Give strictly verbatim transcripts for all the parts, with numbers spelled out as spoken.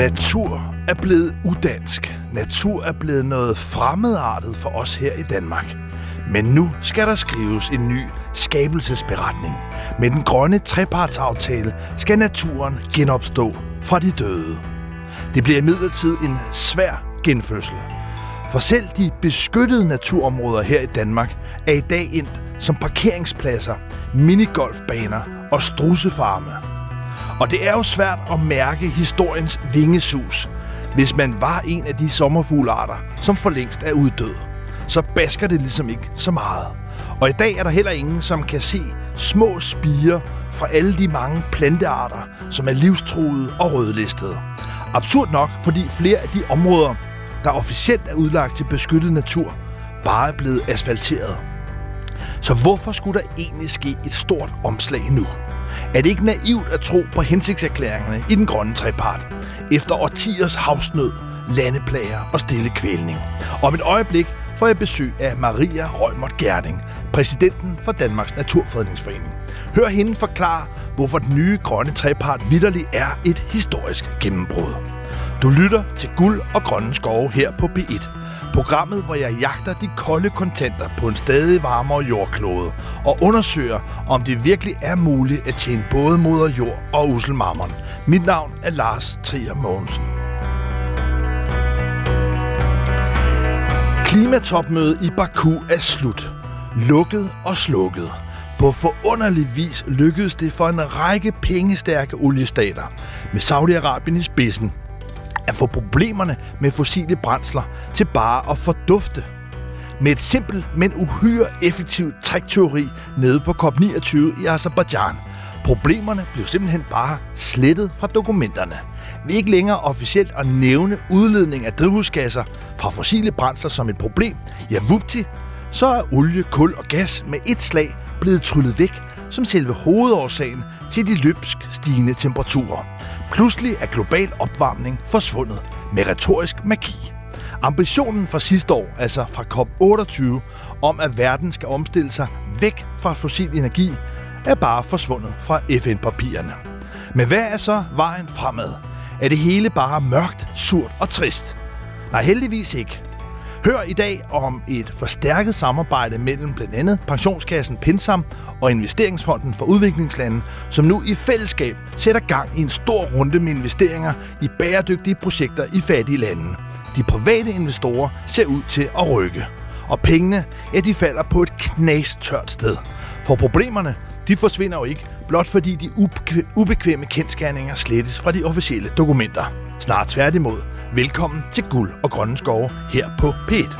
Natur er blevet udansk. Natur er blevet noget fremmedartet for os her i Danmark. Men nu skal der skrives en ny skabelsesberetning. Med den grønne trepartsaftale skal naturen genopstå fra de døde. Det bliver imidlertid en svær genfødsel. For selv de beskyttede naturområder her i Danmark er i dag endt som parkeringspladser, minigolfbaner og strudsefarme. Og det er jo svært at mærke historiens vingesus, hvis man var en af de sommerfuglearter, som for længst er uddød. Så basker det ligesom ikke så meget. Og i dag er der heller ingen, som kan se små spirer fra alle de mange plantearter, som er livstruede og rødlistede. Absurd nok, fordi flere af de områder, der officielt er udlagt til beskyttet natur, bare er blevet asfalteret. Så hvorfor skulle der egentlig ske et stort omslag nu? Er det ikke naivt at tro på hensigtserklæringerne i den grønne trepart, efter årtiers havsnød, landeplager og stille kvælning? Om et øjeblik får jeg besøg af Maria Reumert Gjerding, præsidenten for Danmarks Naturfredningsforening. Hør hende forklare, hvorfor den nye grønne trepart vitterligt er et historisk gennembrud. Du lytter til Guld og Grønne Skove her på P et. Programmet, hvor jeg jagter de kolde kontanter på en stadig varmere jordklode og undersøger, om det virkelig er muligt at tjene både moder jord og ussel mammon. Mit navn er Lars Trier Mogensen. Klimatopmødet i Baku er slut. Lukket og slukket. På forunderlig vis lykkedes det for en række pengestærke oliestater med Saudi-Arabien i spidsen at få problemerne med fossile brændsler til bare at fordufte. Med et simpelt, men uhyre effektivt trækteori nede på COP niogtyve i Aserbajdsjan. Problemerne blev simpelthen bare slettet fra dokumenterne. Vi er ikke længere officielt at nævne udledning af drivhusgasser fra fossile brændsler som et problem. Ja, vupti, så er olie, kul og gas med et slag blevet tryllet væk som selve hovedårsagen til de løbsk stigende temperaturer. Pludselig er global opvarmning forsvundet med retorisk magi. Ambitionen fra sidste år, altså fra COP otteogtyve, om at verden skal omstille sig væk fra fossil energi, er bare forsvundet fra F N-papirerne. Men hvad er så vejen fremad? Er det hele bare mørkt, surt og trist? Nej, heldigvis ikke. Hør i dag om et forstærket samarbejde mellem blandt andet pensionskassen PenSam og Investeringsfonden for Udviklingslande, som nu i fællesskab sætter gang i en stor runde med investeringer i bæredygtige projekter i fattige lande. De private investorer ser ud til at rykke. Og pengene, ja, de falder på et knastørt sted. For problemerne, de forsvinder jo ikke, blot fordi de ubekvemme kendsgerninger slettes fra de officielle dokumenter. Snart tværtimod. Velkommen til Guld og Grønne Skove her på P et.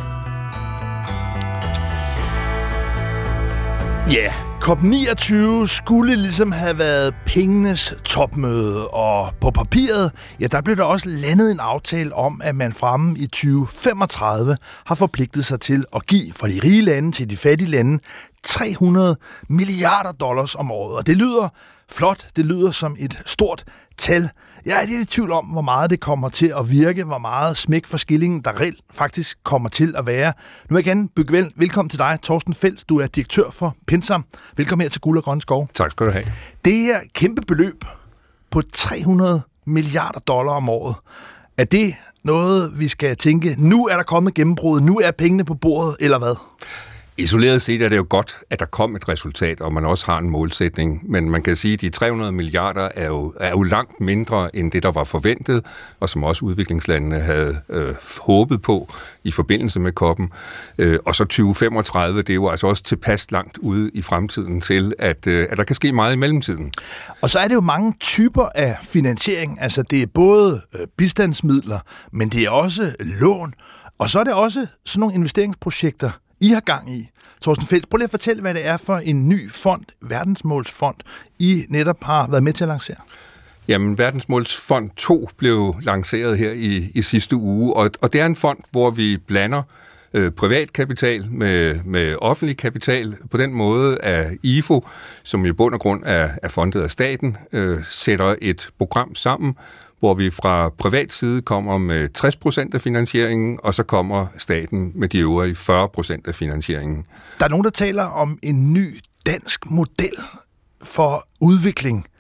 Ja, yeah, COP niogtyve skulle ligesom have været pengenes topmøde, og på papiret, ja, der blev der også landet en aftale om, at man fremme i tyve femogtredive har forpligtet sig til at give fra de rige lande til de fattige lande tre hundrede milliarder dollars om året. Og det lyder flot, det lyder som et stort tal. Jeg er lidt i tvivl om, hvor meget det kommer til at virke, hvor meget smæk for skillingen, der reelt faktisk kommer til at være. Nu vil jeg gerne bygge vel. Velkommen til dig, Torsten Fels. Du er direktør for PenSam. Velkommen her til Guld og Grønne Skove. Tak skal du have. Det her kæmpe beløb på tre hundrede milliarder dollar om året, er det noget, vi skal tænke, nu er der kommet gennembrud, nu er pengene på bordet, eller hvad? Isoleret set er det jo godt, at der kom et resultat, og man også har en målsætning. Men man kan sige, at de tre hundrede milliarder er jo, er jo langt mindre end det, der var forventet, og som også udviklingslandene havde øh, håbet på i forbindelse med COP'en. Øh, og så tyve femogtredive, det er jo altså også tilpas langt ude i fremtiden til, at, øh, at der kan ske meget i mellemtiden. Og så er det jo mange typer af finansiering. Altså det er både øh, bistandsmidler, men det er også lån, og så er det også sådan nogle investeringsprojekter, I har gang i. Torsten Fels, prøv lige at fortælle, hvad det er for en ny fond, Verdensmålsfond, I netop har været med til at lancere. Jamen, Verdensmålsfond to blev lanceret her i, i sidste uge, og, og det er en fond, hvor vi blander øh, privat kapital med, med offentlig kapital på den måde, at I F O, som i bund og grund er, er fondet af staten, øh, sætter et program sammen, hvor vi fra privat side kommer med tres procent af finansieringen, og så kommer staten med de øvrige fyrre procent af finansieringen. Der er nogen, der taler om en ny dansk model for udvikling.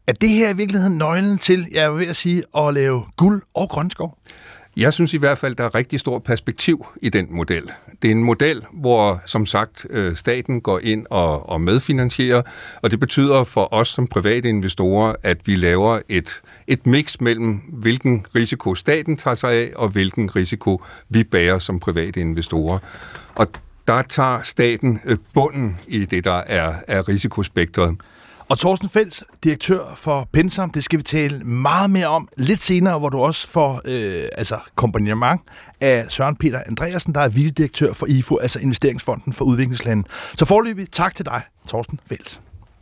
Er det her i virkeligheden nøglen til, jeg er ved at sige, at lave guld og grønskov? Jeg synes i hvert fald, der er rigtig stort perspektiv i den model. Det er en model, hvor som sagt staten går ind og, og medfinansierer, og det betyder for os som private investorer, at vi laver et, et mix mellem, hvilken risiko staten tager sig af, og hvilken risiko vi bærer som private investorer. Og der tager staten bunden i det, der er, er risikospektret. Og Thorsten Fels, direktør for Pensam, det skal vi tale meget mere om lidt senere, hvor du også får øh, altså kompagnement af Søren Peter Andreasen, der er vicedirektør for I F O, altså Investeringsfonden for Udviklingslande. Så foreløbig tak til dig, Thorsten Fels.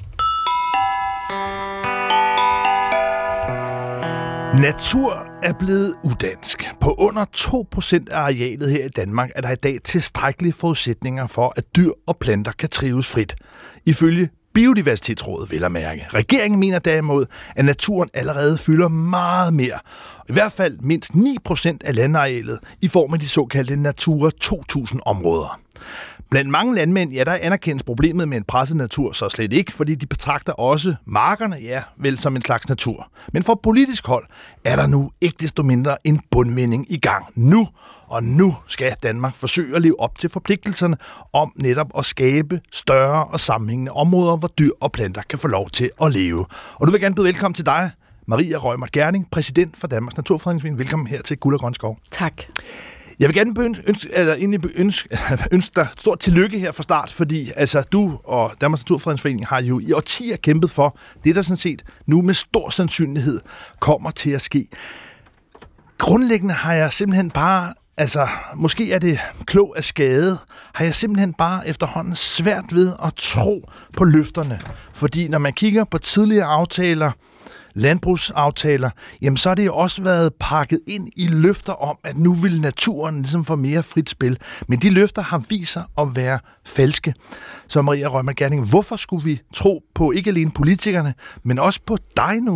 Natur er blevet udansk. På under to procent af arealet her i Danmark er der i dag tilstrækkelige forudsætninger for, at dyr og planter kan trives frit. Ifølge Biodiversitetsrådet vil at mærke. Regeringen mener derimod, at naturen allerede fylder meget mere. I hvert fald mindst ni procent af landarealet i form af de såkaldte Natura to tusind områder. Blandt mange landmænd, ja, der anerkendes problemet med en presset natur så slet ikke, fordi de betragter også markerne, ja, vel som en slags natur. Men fra politisk hold er der nu ikke desto mindre en bundvending i gang nu, og nu skal Danmark forsøge at leve op til forpligtelserne om netop at skabe større og sammenhængende områder, hvor dyr og planter kan få lov til at leve. Og nu vil jeg gerne byde velkommen til dig, Maria Reumert Gerning, præsident for Danmarks Naturfredningsforening. Velkommen her til Guld og Grøn Skov. Tak. Jeg vil gerne ønske, ønske, eller ønske, ønske dig stort tillykke her fra start, fordi altså, du og Danmarks Naturfredningsforening har jo i årtier kæmpet for det, der sådan set nu med stor sandsynlighed kommer til at ske. Grundlæggende har jeg simpelthen bare, altså måske er det klog af skade, har jeg simpelthen bare efterhånden svært ved at tro på løfterne. Fordi når man kigger på tidligere aftaler, landbrugsaftaler, jamen så har det jo også været pakket ind i løfter om, at nu vil naturen ligesom få mere frit spil. Men de løfter har vist sig at være falske. Så Maria Reumert Gerning, hvorfor skulle vi tro på ikke alene politikerne, men også på dig nu?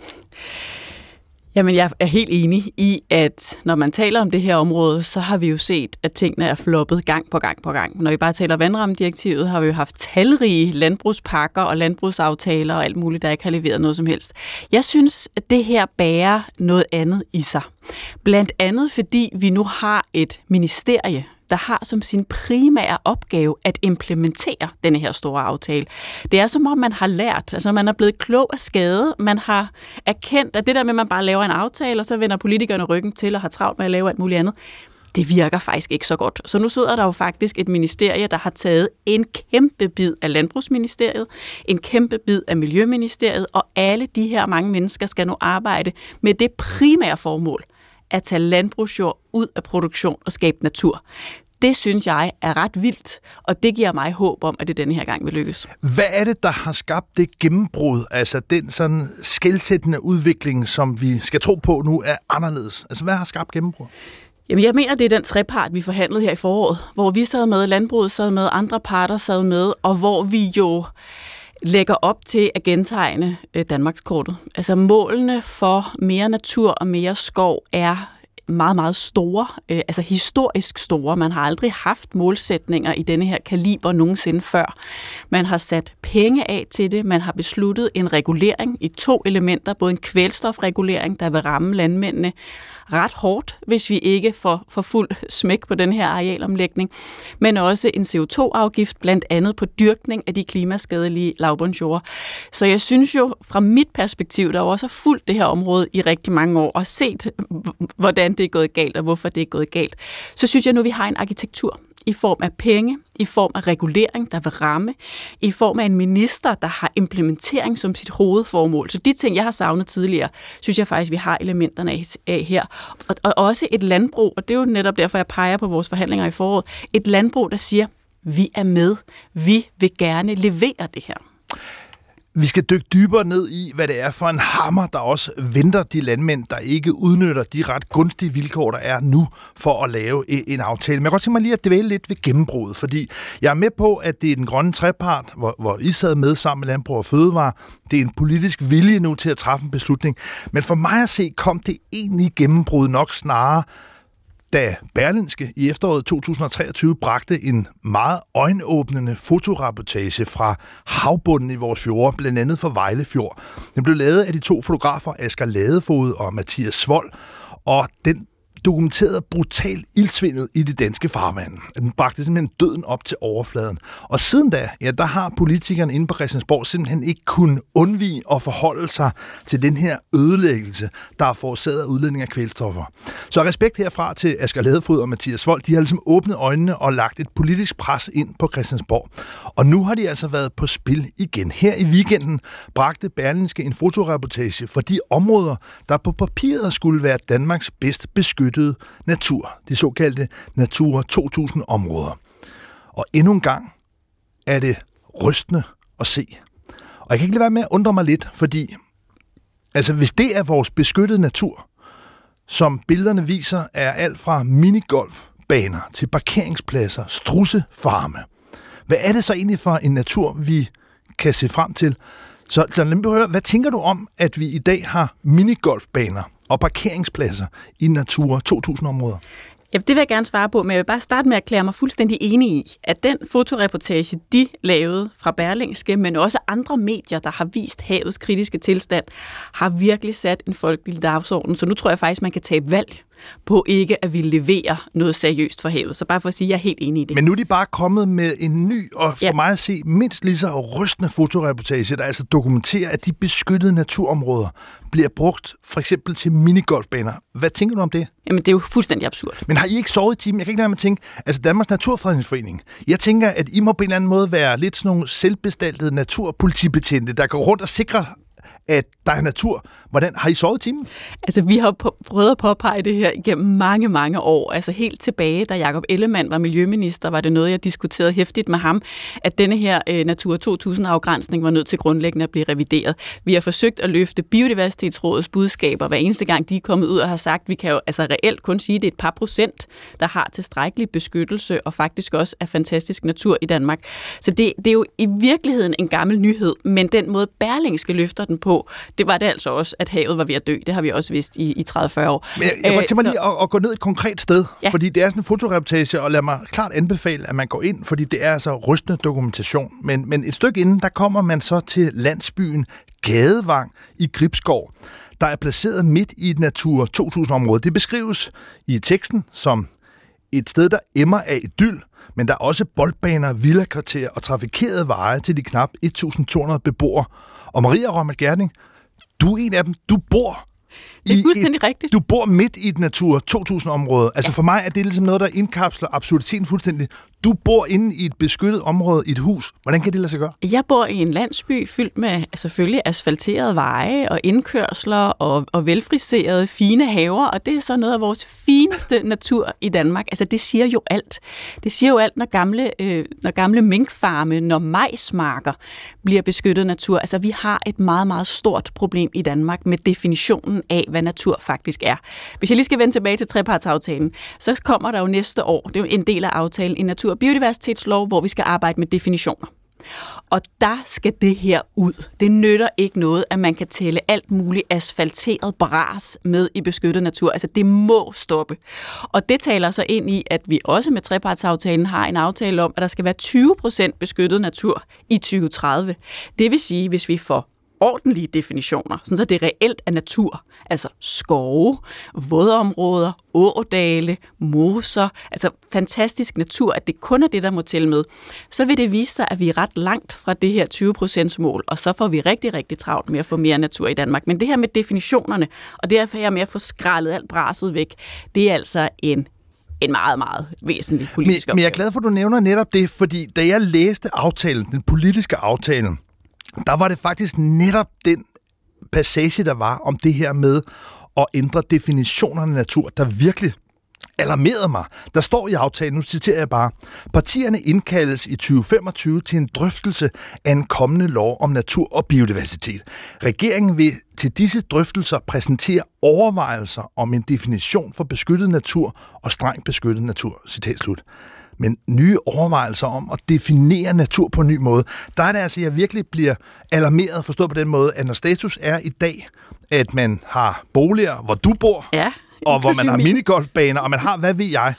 Jamen, jeg er helt enig i, at når man taler om det her område, så har vi jo set, at tingene er floppet gang på gang på gang. Når vi bare taler vandrammedirektivet, har vi jo haft talrige landbrugspakker og landbrugsaftaler og alt muligt, der ikke har leveret noget som helst. Jeg synes, at det her bærer noget andet i sig. Blandt andet, fordi vi nu har et ministerie, der har som sin primære opgave at implementere denne her store aftale. Det er som om, man har lært, altså man er blevet klog af skade, man har erkendt, at det der med, at man bare laver en aftale, og så vender politikerne ryggen til og har travlt med at lave alt muligt andet, det virker faktisk ikke så godt. Så nu sidder der jo faktisk et ministerie, der har taget en kæmpe bid af Landbrugsministeriet, en kæmpe bid af Miljøministeriet, og alle de her mange mennesker skal nu arbejde med det primære formål, at tage landbrugsjord ud af produktion og skabe natur. Det synes jeg er ret vildt, og det giver mig håb om, at det denne her gang vil lykkes. Hvad er det, der har skabt det gennembrud, altså den sådan skelsættende udvikling, som vi skal tro på nu er anderledes? Altså hvad har skabt gennembrud? Jamen, jeg mener, det er den trepart, vi forhandlede her i foråret, hvor vi sad med, landbruget sad med, andre parter sad med, og hvor vi jo lægger op til at gentegne Danmarkskortet. Altså målene for mere natur og mere skov er meget, meget store, øh, altså historisk store. Man har aldrig haft målsætninger i denne her kaliber nogensinde før. Man har sat penge af til det, man har besluttet en regulering i to elementer, både en kvælstofregulering, der vil ramme landmændene ret hårdt, hvis vi ikke får, får fuld smæk på den her arealomlægning, men også en C O to afgift, blandt andet på dyrkning af de klimaskadelige lavbundsjorder. Så jeg synes jo, fra mit perspektiv, der også har fulgt det her område i rigtig mange år, og set, hvordan det er gået galt, og hvorfor det er gået galt, så synes jeg nu, vi har en arkitektur i form af penge, i form af regulering, der vil ramme, i form af en minister, der har implementering som sit hovedformål. Så de ting, jeg har savnet tidligere, synes jeg faktisk, vi har elementerne af her. Og, og også et landbrug, og det er jo netop derfor, jeg peger på vores forhandlinger i foråret, et landbrug, der siger, vi er med, vi vil gerne levere det her. Vi skal dykke dybere ned i, hvad det er for en hammer, der også venter de landmænd, der ikke udnytter de ret gunstige vilkår, der er nu for at lave en aftale. Men jeg kan godt tænke mig lige at dvæle lidt ved gennembruddet, fordi jeg er med på, at det er den grønne trepart, hvor, hvor I sad med sammen med Landbrug og Fødevare. Det er en politisk vilje nu til at træffe en beslutning. Men for mig at se, kom det egentlig gennembrud nok snarere da Berlingske i efteråret to tusind og treogtyve bragte en meget øjenåbnende fotoreportage fra havbunden i vores fjorde, blandt andet fra Vejle Fjord. Den blev lavet af de to fotografer, Asger Ladefoged og Mathias Svold, og den dokumenterede brutal ildsvindet i det danske farvand. Den bragte simpelthen døden op til overfladen. Og siden da, ja, der har politikerne inde på Christiansborg simpelthen ikke kunnet undvige at forholde sig til den her ødelæggelse, der er forårsaget af udledning af kvælstoffer. Så respekt herfra til Asger Ladefoged og Mathias Vold. De har ligesom åbnet øjnene og lagt et politisk pres ind på Christiansborg. Og nu har de altså været på spil igen. Her i weekenden bragte Berlingske en fotoreportage for de områder, der på papiret skulle være Danmarks bedst beskyttede natur, de såkaldte Natura to tusind områder. Og endnu en gang er det rystende at se. Og jeg kan ikke lade være med at undre mig lidt, fordi altså, hvis det er vores beskyttede natur, som billederne viser, er alt fra minigolfbaner til parkeringspladser, strudsefarme. Hvad er det så egentlig for en natur, vi kan se frem til? Så, så lad mig høre, hvad tænker du om, at vi i dag har minigolfbaner og parkeringspladser i Natura to tusind områder? Ja, det vil jeg gerne svare på, men jeg vil bare starte med at erklære mig fuldstændig enig i, at den fotoreportage, de lavede fra Berlingske, men også andre medier, der har vist havets kritiske tilstand, har virkelig sat en folkelig dagsorden. Så nu tror jeg faktisk, man kan tage valg på ikke at ville levere noget seriøst for havet. Så bare for at sige, at jeg er helt enig i det. Men nu er de bare kommet med en ny, og for ja. mig at se, mindst lige så rystende fotoreportage, der altså dokumenterer, at de beskyttede naturområder bliver brugt for eksempel til minigolfbaner. Hvad tænker du om det? Jamen, det er jo fuldstændig absurd. Men har I ikke sovet i timen? Jeg kan ikke lade mig tænke, altså Danmarks Naturfredningsforening. Jeg tænker, at I må på en eller anden måde være lidt sådan nogle selvbestaltede naturpolitibetjente, der går rundt og sikrer, at der er natur. Hvordan har I sovet i timen? Altså, vi har på, prøvet at påpege det her igennem mange, mange år. Altså helt tilbage, da Jakob Ellemann var miljøminister, var det noget, jeg diskuterede hæftigt med ham, at denne her eh, Natura to tusind-afgrænsning var nødt til grundlæggende at blive revideret. Vi har forsøgt at løfte Biodiversitetsrådets budskaber, hver eneste gang de er kommet ud og har sagt, vi kan jo altså reelt kun sige, at det er et par procent, der har tilstrækkelig beskyttelse og faktisk også er fantastisk natur i Danmark. Så det, det er jo i virkeligheden en gammel nyhed, men den måde Berlingske løfter den på, det var det altså også, at havet var ved at dø. Det har vi også vidst i, i tredive til fyrre år. Men jeg, jeg kunne tænke mig lige at, at gå ned et konkret sted, ja. fordi det er sådan en fotoreportage, og lad mig klart anbefale, at man går ind, fordi det er altså rystende dokumentation. Men, men et stykke inden, der kommer man så til landsbyen Gadevang i Gribskov, der er placeret midt i et Natura to tusind-område. Det beskrives i teksten som et sted, der emmer af idyl, men der er også boldbaner, villakvarterer og trafikerede veje til de knap et tusind to hundrede beboere. Og Maria Rømert Gerding, du er en af dem. Du bor det er fuldstændig et, rigtigt. Du bor midt i et Natura to tusind-område. Altså ja. For mig er det ligesom noget, der indkapsler absurditeten fuldstændig. Du bor inde i et beskyttet område i et hus. Hvordan kan det lade sig gøre? Jeg bor i en landsby fyldt med selvfølgelig asfalterede veje og indkørsler og, og velfriserede fine haver, og det er så noget af vores fineste natur i Danmark. Altså det siger jo alt. Det siger jo alt, når gamle, øh, når gamle minkfarme, når majsmarker bliver beskyttet natur. Altså vi har et meget, meget stort problem i Danmark med definitionen af, hvad natur faktisk er. Hvis jeg lige skal vende tilbage til trepartsaftalen, så kommer der jo næste år, det er jo en del af aftalen, en natur- og biodiversitetslov, hvor vi skal arbejde med definitioner. Og der skal det her ud. Det nytter ikke noget, at man kan tælle alt muligt asfalteret bras med i beskyttet natur. Altså det må stoppe. Og det taler så ind i, at vi også med trepartsaftalen har en aftale om, at der skal være tyve procent beskyttet natur i tyve tredive. Det vil sige, hvis vi får ordentlige definitioner, sådan så det reelt er natur, altså skove, vådområder, ådale, moser, altså fantastisk natur, at det kun er det, der må tælle med, så vil det vise sig, at vi er ret langt fra det her tyve procent mål, og så får vi rigtig, rigtig travlt med at få mere natur i Danmark. Men det her med definitionerne, og det her med at få skrællet alt braset væk, det er altså en en meget, meget væsentlig politisk opgave. Men jeg er glad for, at du nævner netop det, fordi da jeg læste aftalen, den politiske aftale, der var det faktisk netop den passage, der var om det her med at ændre definitionerne af natur, der virkelig alarmerede mig. Der står i aftalen, nu citerer jeg bare, partierne indkaldes i tyve femogtyve til en drøftelse af en kommende lov om natur og biodiversitet. Regeringen vil til disse drøftelser præsentere overvejelser om en definition for beskyttet natur og strengt beskyttet natur. Citat slut. Men nye overvejelser om at definere natur på en ny måde, der er det altså, at jeg virkelig bliver alarmeret, forstået på den måde, at når status er i dag, at man har boliger, hvor du bor, ja, og hvor man har minigolfbaner, og man har, hvad ved jeg,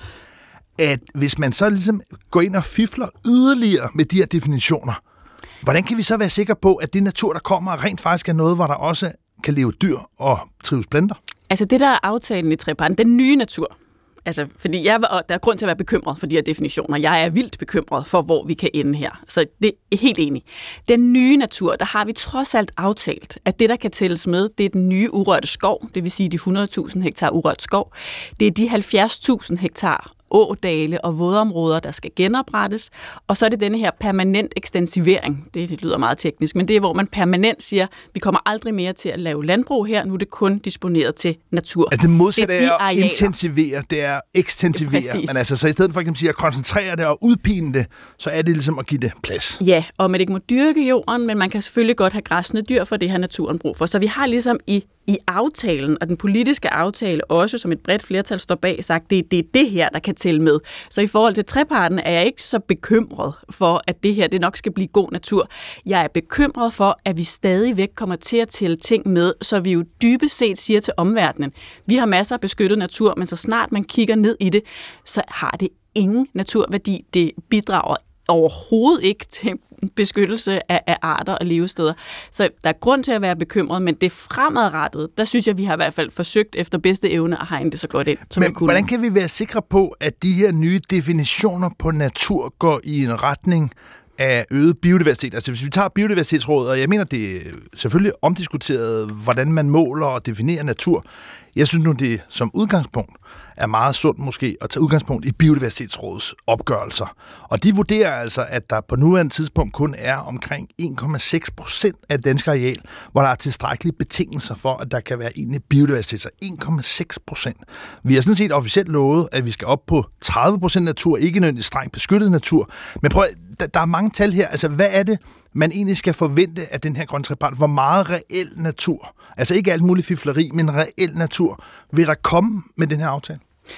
at hvis man så ligesom går ind og fifler yderligere med de her definitioner, hvordan kan vi så være sikre på, at det natur, der kommer, rent faktisk er noget, hvor der også kan leve dyr og trives planter? Altså det, der er aftalen i treparten, den nye natur. Altså, fordi jeg, og der er grund til at være bekymret for de her definitioner. Jeg er vildt bekymret for, hvor vi kan ende her. Så det er helt enig. Den nye natur, der har vi trods alt aftalt, at det, der kan tælles med, det er den nye urørte skov, det vil sige de hundrede tusind hektar urørt skov. Det er de halvfjerds tusind hektar ådale og vådområder, der skal genoprettes. Og så er det denne her permanent ekstensivering. Det, det lyder meget teknisk, men det er, hvor man permanent siger, vi kommer aldrig mere til at lave landbrug her, nu er det kun disponeret til natur. Altså det modsatte er at intensivere, det er ekstensivere. Præcis. Men altså, så i stedet for at sige at koncentrere det og udpine det, så er det ligesom at give det plads. Ja, og man ikke må dyrke jorden, men man kan selvfølgelig godt have græssende dyr, for det har naturen brug for. Så vi har ligesom i I aftalen, og den politiske aftale også, som et bredt flertal står bag, sagt, det, det er det her, der kan tælle med. Så i forhold til treparten er jeg ikke så bekymret for, at det her det nok skal blive god natur. Jeg er bekymret for, at vi stadigvæk kommer til at tælle ting med, så vi jo dybest set siger til omverdenen, vi har masser af beskyttet natur, men så snart man kigger ned i det, så har det ingen naturværdi. Det bidrager overhovedet ikke til beskyttelse af, af arter og levesteder. Så der er grund til at være bekymret, men det fremadrettet, der synes jeg, vi har i hvert fald forsøgt efter bedste evne at hegne det så godt ind, som men vi kunne. Hvordan kan vi være sikre på, at de her nye definitioner på natur går i en retning af øget biodiversitet? Altså hvis vi tager Biodiversitetsrådet, og jeg mener, det er selvfølgelig omdiskuteret, hvordan man måler og definerer natur. Jeg synes nu, det som udgangspunkt er meget sundt måske at tage udgangspunkt i Biodiversitetsrådets opgørelser. Og de vurderer altså, at der på nuværende tidspunkt kun er omkring en komma seks procent af det danske areal, hvor der er tilstrækkelige betingelser for, at der kan være egentlig biodiversitet. Så en komma seks procent. Vi har sådan set officielt lovet, at vi skal op på tredive procent natur, ikke nødvendigvis strengt beskyttet natur. Men prøv, der, der er mange tal her. Altså, hvad er det, man egentlig skal forvente af den her grønne trepart? Hvor meget reel natur, altså ikke alt muligt fifleri, men reel natur, vil der komme med den her aftale?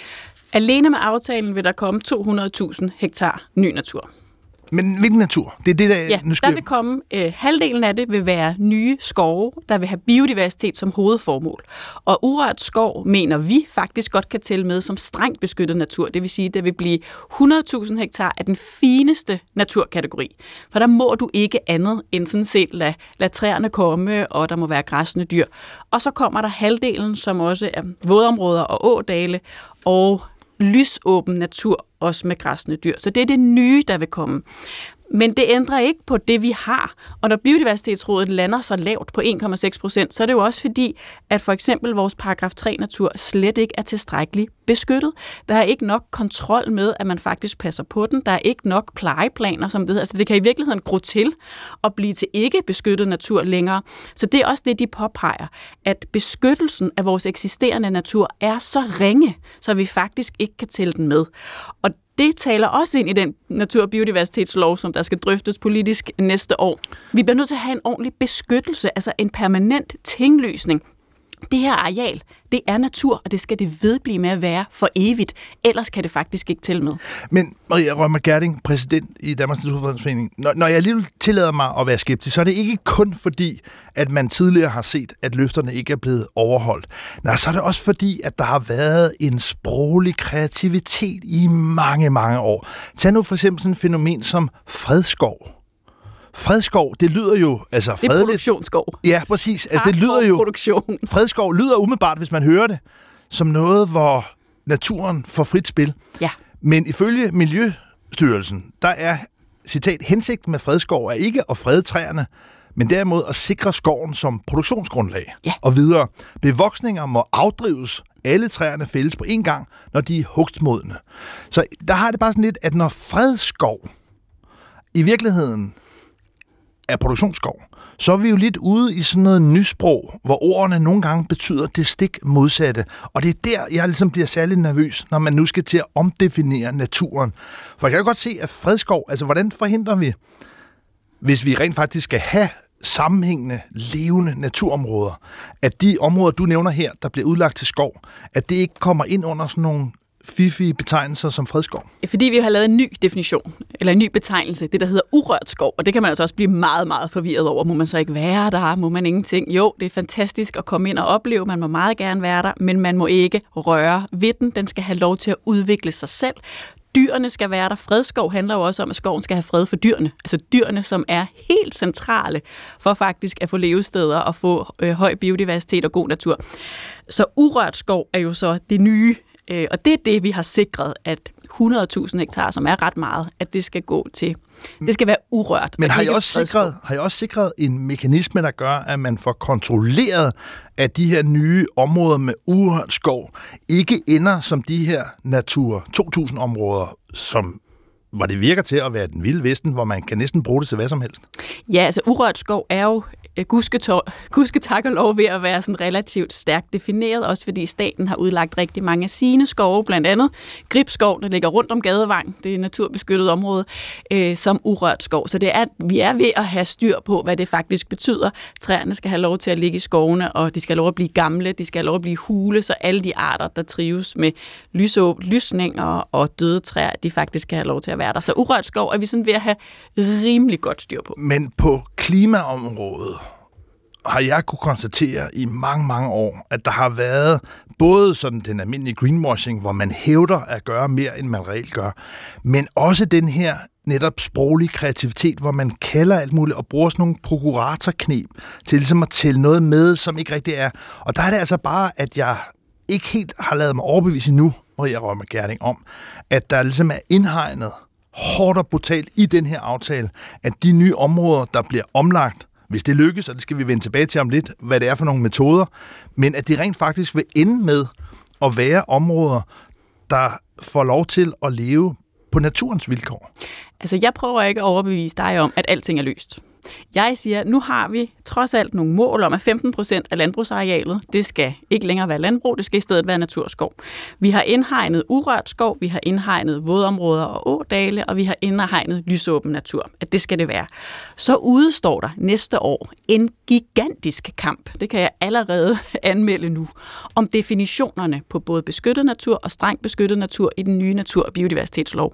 Alene med aftalen vil der komme to hundrede tusind hektar ny natur. Men hvilken natur? Det er det, der... Ja, nu skal... der vil komme... Øh, halvdelen af det vil være nye skove, der vil have biodiversitet som hovedformål. Og urørt skov, mener vi, faktisk godt kan tælle med som strengt beskyttet natur. Det vil sige, at der vil blive hundrede tusind hektar af den fineste naturkategori. For der må du ikke andet end sådan set lade, lade træerne komme, og der må være græssende dyr. Og så kommer der halvdelen, som også er vådområder og ådale, og lysåben natur, også med græssende dyr. Så det er det nye, der vil komme. Men det ændrer ikke på det, vi har. Og når Biodiversitetsrådet lander så lavt på en komma seks procent, så er det jo også fordi, at for eksempel vores paragraf tre-natur slet ikke er tilstrækkeligt beskyttet. Der er ikke nok kontrol med, at man faktisk passer på den. Der er ikke nok plejeplaner, som det hedder. Altså, det kan i virkeligheden gro til at blive til ikke beskyttet natur længere. Så det er også det, de påpeger, at beskyttelsen af vores eksisterende natur er så ringe, så vi faktisk ikke kan tælle den med. Og det taler også ind i den natur- og biodiversitetslov, som der skal drøftes politisk næste år. Vi bliver nødt til at have en ordentlig beskyttelse, altså en permanent tinglysning. Det her areal, det er natur, og det skal det vedblive med at være for evigt. Ellers kan det faktisk ikke tælle med. Men Maria Reumert Gjerding, præsident i Danmarks Naturfredningsforening, når, når jeg alligevel tillader mig at være skeptisk, så er det ikke kun fordi, at man tidligere har set, at løfterne ikke er blevet overholdt. Nej, så er det også fordi, at der har været en sproglig kreativitet i mange, mange år. Tag nu for eksempel sådan et fænomen som fredskov. Fredskov, det lyder jo altså fredeligt. Det er produktionsskov. Ja, præcis. Altså, det lyder jo produktion. Fredskov lyder umiddelbart, hvis man hører det, som noget, hvor naturen får frit spil. Ja. Men ifølge Miljøstyrelsen, der er, citat, hensigten med fredskov er ikke at frede træerne, men derimod at sikre skoven som produktionsgrundlag. Ja. Og videre, bevoksninger må afdrives. Alle træerne fældes på én gang, når de er hugstmodne. Så der har det bare sådan lidt, at når fredskov i virkeligheden er produktionsskov, så er vi jo lidt ude i sådan noget nysprog, hvor ordene nogle gange betyder det stik modsatte. Og det er der, jeg ligesom bliver særlig nervøs, når man nu skal til at omdefinere naturen. For jeg kan jo godt se, at fredskov, altså hvordan forhindrer vi, hvis vi rent faktisk skal have sammenhængende, levende naturområder, at de områder, du nævner her, der bliver udlagt til skov, at det ikke kommer ind under sådan nogle fiffige betegnelser som fredskov? Fordi vi har lavet en ny definition, eller en ny betegnelse, det der hedder urørt skov, og det kan man altså også blive meget, meget forvirret over. Må man så ikke være der? Må man ingenting? Jo, det er fantastisk at komme ind og opleve, man må meget gerne være der, men man må ikke røre ved den. Den skal have lov til at udvikle sig selv. Dyrene skal være der. Fredskov handler jo også om, at skoven skal have fred for dyrene. Altså dyrene, som er helt centrale for faktisk at få levesteder og få øh, høj biodiversitet og god natur. Så urørt skov er jo så det nye, øh, og det er det, vi har sikret, at hundrede tusind hektar, som er ret meget, at det skal gå til. Det skal være urørt. Men har I, også sikret, har I også sikret en mekanisme, der gør, at man får kontrolleret, at de her nye områder med urørt skov ikke ender som de her Natur to tusind områder, som hvor det virker til at være den vilde vesten, hvor man kan næsten bruge det til hvad som helst? Ja, altså urørt skov er jo gudske tak og lov ved at være sådan relativt stærkt defineret, også fordi staten har udlagt rigtig mange af sine skove, blandt andet Gribskov, der ligger rundt om Gadevang, det er et naturbeskyttet område, øh, som urørt skov. Så det er, vi er ved at have styr på, hvad det faktisk betyder. Træerne skal have lov til at ligge i skovene, og de skal have lov at blive gamle, de skal have lov at blive hule, så alle de arter, der trives med lyså, lysninger og døde træer, de faktisk skal have lov til at være der. Så urørt skov er vi sådan ved at have rimelig godt styr på. Men på klimaområdet har jeg kunne konstatere i mange, mange år, at der har været både sådan den almindelige greenwashing, hvor man hævder at gøre mere, end man reelt gør, men også den her netop sproglige kreativitet, hvor man kalder alt muligt og bruger sådan nogle prokuratorkneb til ligesom at tælle noget med, som ikke rigtig er. Og der er det altså bare, at jeg ikke helt har lavet mig overbevise endnu, Maria Reumert Gjerding, om, at der ligesom er indhegnet hårdt og brutalt i den her aftale, at de nye områder, der bliver omlagt, hvis det lykkes, og det skal vi vende tilbage til om lidt, hvad det er for nogle metoder, men at de rent faktisk vil ende med at være områder, der får lov til at leve på naturens vilkår. Altså, jeg prøver ikke at overbevise dig om, at alting er løst. Jeg siger, nu har vi trods alt nogle mål om, at femten procent af landbrugsarealet, det skal ikke længere være landbrug, det skal i stedet være naturskov. Vi har indhegnet urørt skov, vi har indhegnet vådområder og ådale, og vi har indhegnet lysåben natur. At det skal det være. Så udestår der næste år en gigantisk kamp, det kan jeg allerede anmelde nu, om definitionerne på både beskyttet natur og strengt beskyttet natur i den nye natur- og biodiversitetslov.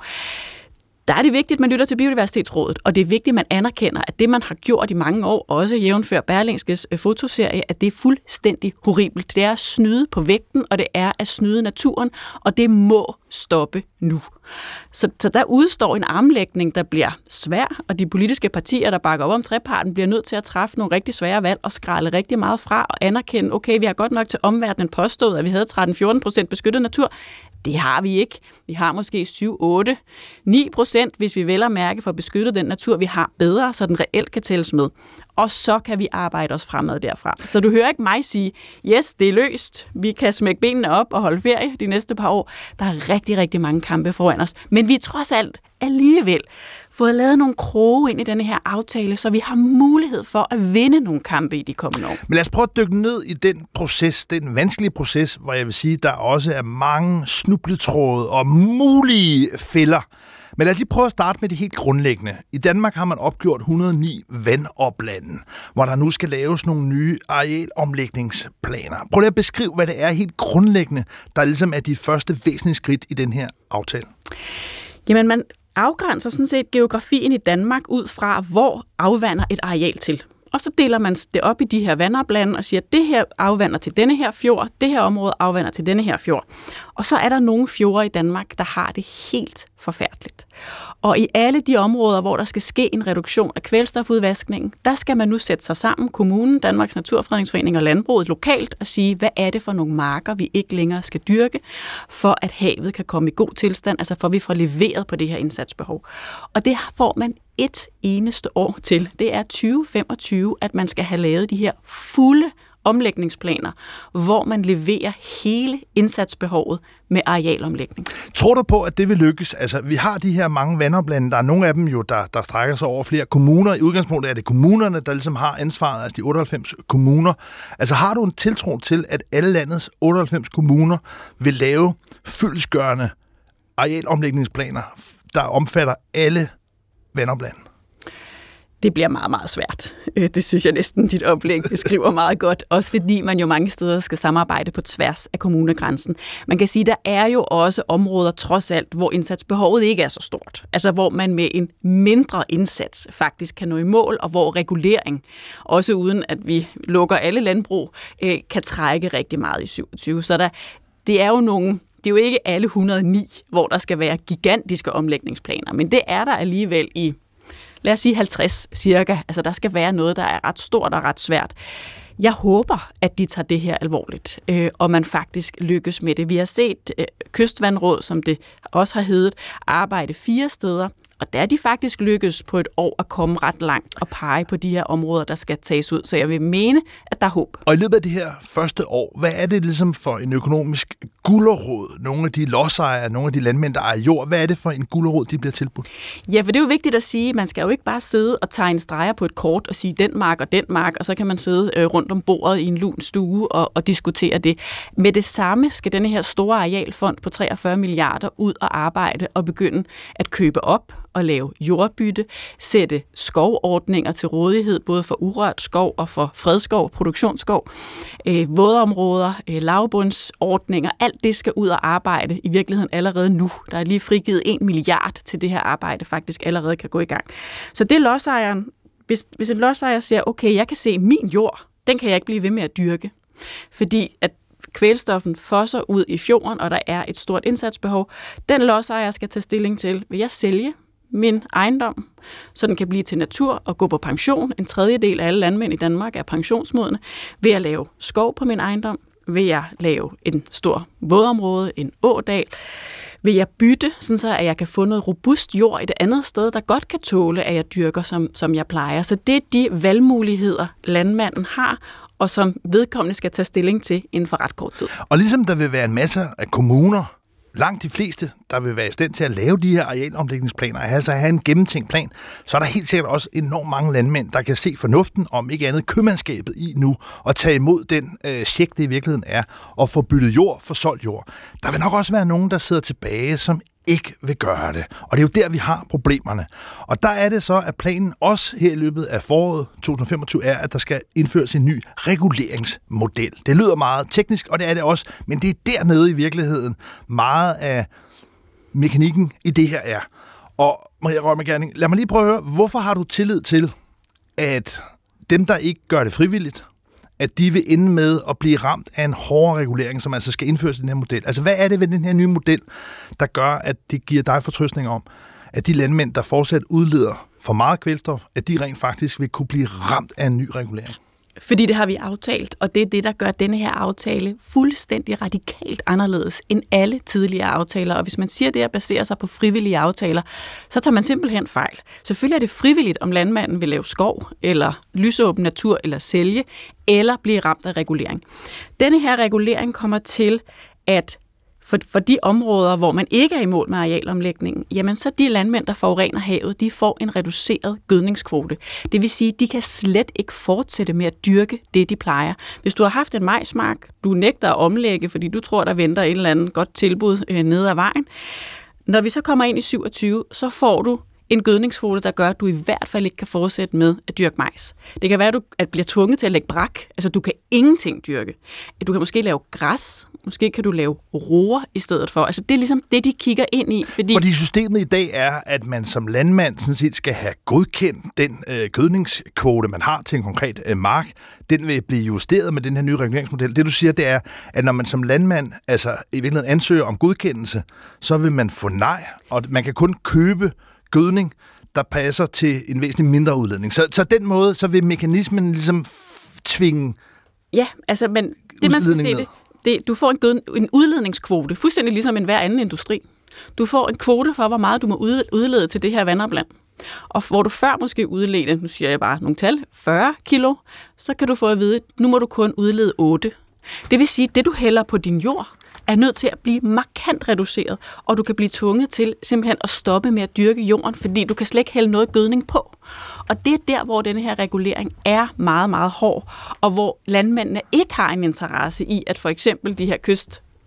Der er det vigtigt, at man lytter til Biodiversitetsrådet, og det er vigtigt, at man anerkender, at det, man har gjort i mange år, også jævnfør Berlingskes fotoserie, at det er fuldstændig horribelt. Det er at snyde på vægten, og det er at snyde naturen, og det må stoppe nu. Så, så der udstår en armlægning, der bliver svær, og de politiske partier, der bakker op om treparten, bliver nødt til at træffe nogle rigtig svære valg og skrælle rigtig meget fra og anerkende, okay, vi har godt nok til omverdenen påstået, at vi havde tretten til fjorten procent beskyttet natur. Det har vi ikke. Vi har måske syv, otte, ni procent, hvis vi vel at mærke for beskyttet den natur, vi har bedre, så den reelt kan tælles med. Og så kan vi arbejde os fremad derfra. Så du hører ikke mig sige, yes, det er løst. Vi kan smække benene op og holde ferie de næste par år. Der er rigtig, rigtig mange kampe foran os. Men vi er trods alt alligevel fået lavet nogle kroge ind i denne her aftale, så vi har mulighed for at vinde nogle kampe i de kommende år. Men lad os prøve at dykke ned i den proces, den vanskelige proces, hvor jeg vil sige, der også er mange snubletråde og mulige fælder. Men lad os lige prøve at starte med det helt grundlæggende. I Danmark har man opgjort et hundrede og ni vandoplande, hvor der nu skal laves nogle nye arealomlægningsplaner. Prøv lige at beskrive, hvad det er helt grundlæggende, der ligesom er de første væsentlige skridt i den her aftale. Jamen, man afgrænser sådan set geografien i Danmark ud fra, hvor afvander et areal til. Og så deler man det op i de her vandoplande og siger, at det her afvander til denne her fjord, det her område afvander til denne her fjord. Og så er der nogle fjorde i Danmark, der har det helt forfærdeligt. Og i alle de områder, hvor der skal ske en reduktion af kvælstofudvaskningen, der skal man nu sætte sig sammen, kommunen, Danmarks Naturfredningsforening og landbruget lokalt, og sige, hvad er det for nogle marker, vi ikke længere skal dyrke, for at havet kan komme i god tilstand, altså for at vi får leveret på det her indsatsbehov. Og det får man et eneste år til. Det er tyve femogtyve, at man skal have lavet de her fulde omlægningsplaner, hvor man leverer hele indsatsbehovet med arealomlægning. Tror du på, at det vil lykkes? Altså, vi har de her mange vandoplande. Der er nogle af dem jo, der, der strækker sig over flere kommuner. I udgangspunktet er det kommunerne, der ligesom har ansvaret, altså de otteoghalvfems kommuner. Altså, har du en tiltro til, at alle landets otteoghalvfems kommuner vil lave fyldestgørende arealomlægningsplaner, der omfatter alle vandoplande? Det bliver meget, meget svært. Det synes jeg næsten, dit oplæg beskriver meget godt. Også fordi man jo mange steder skal samarbejde på tværs af kommunegrænsen. Man kan sige, der er jo også områder trods alt, hvor indsatsbehovet ikke er så stort. Altså hvor man med en mindre indsats faktisk kan nå i mål, og hvor regulering, også uden at vi lukker alle landbrug, kan trække rigtig meget i syvogtyve. Så der, det er jo nogle... Det er jo ikke alle et hundrede og ni, hvor der skal være gigantiske omlægningsplaner, men det er der alligevel i, lad os sige halvtreds cirka. Altså der skal være noget, der er ret stort og ret svært. Jeg håber, at de tager det her alvorligt, øh, og man faktisk lykkes med det. Vi har set øh, Kystvandråd, som det også har heddet, arbejde fire steder, og der er de faktisk lykkes på et år at komme ret langt og pege på de her områder, der skal tages ud. Så jeg vil mene, at der er håb. Og i løbet af det her første år, hvad er det ligesom for en økonomisk gulerod? Nogle af de lodsejere, nogle af de landmænd, der ejer jord, hvad er det for en gulerod, de bliver tilbudt? Ja, for det er jo vigtigt at sige, man skal jo ikke bare sidde og tegne streger på et kort og sige den mark og den mark, og så kan man sidde øh, rundt om bordet i en lun stue og, og diskutere det. Med det samme skal denne her store arealfond på treogfyrre milliarder ud og arbejde og begynde at købe op og lave jordbytte, sætte skovordninger til rådighed, både for urørt skov og for fredskov, produktionsskov, øh, vådområder, øh, lavbundsordninger, alt det skal ud og arbejde i virkeligheden allerede nu. Der er lige frigivet en milliard til det her arbejde, faktisk allerede kan gå i gang. Så det er lodsejeren, hvis, hvis en lodsejer siger, okay, jeg kan se min jord, den kan jeg ikke blive ved med at dyrke, fordi at kvælstoffen fosser ud i fjorden, og der er et stort indsatsbehov. Den lodsejer skal tage stilling til, vil jeg sælge min ejendom, så den kan blive til natur og gå på pension. En tredjedel af alle landmænd i Danmark er pensionsmodne. Vil jeg lave skov på min ejendom? Vil jeg lave en stor vådområde, en ådal? Vil jeg bytte, sådan så at jeg kan få noget robust jord et andet sted, der godt kan tåle, at jeg dyrker, som, som jeg plejer? Så det er de valgmuligheder, landmanden har, og som vedkommende skal tage stilling til inden for ret kort tid. Og ligesom der vil være en masse af kommuner, langt de fleste, der vil være i stand til at lave de her arealomlægningsplaner, altså have en gennemtænkt plan, så er der helt sikkert også enormt mange landmænd, der kan se fornuften, om ikke andet købmandskabet i nu, og tage imod den øh, check, det i virkeligheden er, og få byttet jord for solgt jord. Der vil nok også være nogen, der sidder tilbage, som ikke vil gøre det. Og det er jo der, vi har problemerne. Og der er det så, at planen også her i løbet af foråret to tusind og femogtyve er, at der skal indføres en ny reguleringsmodel. Det lyder meget teknisk, og det er det også, men det er dernede i virkeligheden meget af mekanikken i det her er. Og Maria Reumert Gjerding, lad mig lige prøve at høre, hvorfor har du tillid til, at dem, der ikke gør det frivilligt, at de vil ende med at blive ramt af en hårdere regulering, som altså skal indføres i den her model? Altså, hvad er det ved den her nye model, der gør, at det giver dig fortrøstning om, at de landmænd, der fortsat udleder for meget kvælstof, at de rent faktisk vil kunne blive ramt af en ny regulering? Fordi det har vi aftalt, og det er det, der gør denne her aftale fuldstændig radikalt anderledes end alle tidligere aftaler. Og hvis man siger, at det her baserer sig på frivillige aftaler, så tager man simpelthen fejl. Selvfølgelig er det frivilligt, om landmanden vil lave skov, eller lysåben natur, eller sælge, eller blive ramt af regulering. Denne her regulering kommer til at For, for de områder, hvor man ikke er i mål med arealomlægningen, jamen så de landmænd, der forurener havet, de får en reduceret gødningskvote. Det vil sige, at de kan slet ikke fortsætte med at dyrke det, de plejer. Hvis du har haft en majsmark, du nægter at omlægge, fordi du tror, der venter et eller andet godt tilbud øh, nede ad vejen. Når vi så kommer ind i syvogtyve, så får du en gødningskvote, der gør, at du i hvert fald ikke kan fortsætte med at dyrke majs. Det kan være, at du at bliver tvunget til at lægge brak. Altså, du kan ingenting dyrke. Du kan måske lave græs. Måske kan du lave roer i stedet for. Altså, det er ligesom det, de kigger ind i. Fordi, fordi systemet i dag er, at man som landmand sådan set skal have godkendt den øh, gødningskvote, man har til en konkret øh, mark. Den vil blive justeret med den her nye reguleringsmodel. Det, du siger, det er, at når man som landmand altså i virkeligheden ansøger om godkendelse, så vil man få nej, og man kan kun købe gødning, der passer til en væsentlig mindre udledning. Så, så den måde, så vil mekanismen ligesom f- tvinge Ja, altså, men det man skal se det, det, du får en, gød, en udledningskvote, fuldstændig ligesom en hver anden industri. Du får en kvote for, hvor meget du må udlede til det her vandopland. Og hvor du før måske udledte, nu siger jeg bare nogle tal, fyrre kilo, så kan du få at vide, at nu må du kun udlede otte. Det vil sige, at det du hælder på din jord, er nødt til at blive markant reduceret, og du kan blive tvunget til simpelthen at stoppe med at dyrke jorden, fordi du kan slet ikke hælde noget gødning på. Og det er der, hvor denne her regulering er meget, meget hård, og hvor landmændene ikke har en interesse i, at for eksempel de her kyst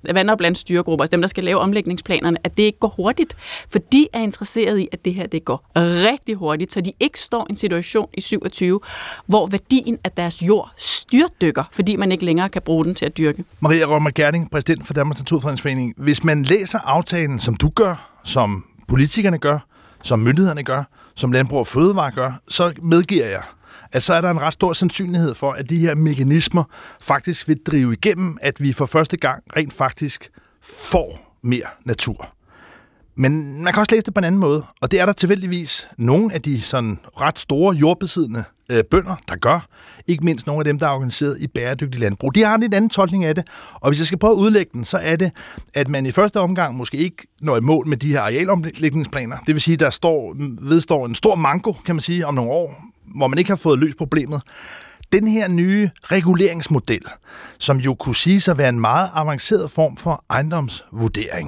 vandoplandsstyregrupper, altså dem, der skal lave omlægningsplanerne, at det ikke går hurtigt. For de er interesseret i, at det her det går rigtig hurtigt, så de ikke står i en situation i syvogtyve, hvor værdien af deres jord styrtdykker, fordi man ikke længere kan bruge den til at dyrke. Maria Reumert Gjerding, præsident for Danmarks Naturfredningsforening. Hvis man læser aftalen, som du gør, som politikerne gør, som myndighederne gør, som Landbrug og Fødevare gør, så medgiver jeg, at så er der en ret stor sandsynlighed for, at de her mekanismer faktisk vil drive igennem, at vi for første gang rent faktisk får mere natur. Men man kan også læse det på en anden måde, og det er der tilfældigvis nogle af de sådan ret store jordbesiddende øh, bønder, der gør. Ikke mindst nogle af dem, der er organiseret i bæredygtig landbrug. De har en lidt anden tolkning af det, og hvis jeg skal prøve at udlægge den, så er det, at man i første omgang måske ikke når i mål med de her arealomlægningsplaner. Det vil sige, at der står, vedstår en stor manko, kan man sige, om nogle år, hvor man ikke har fået løst problemet. Den her nye reguleringsmodel, som jo kunne sige at være en meget avanceret form for ejendomsvurdering,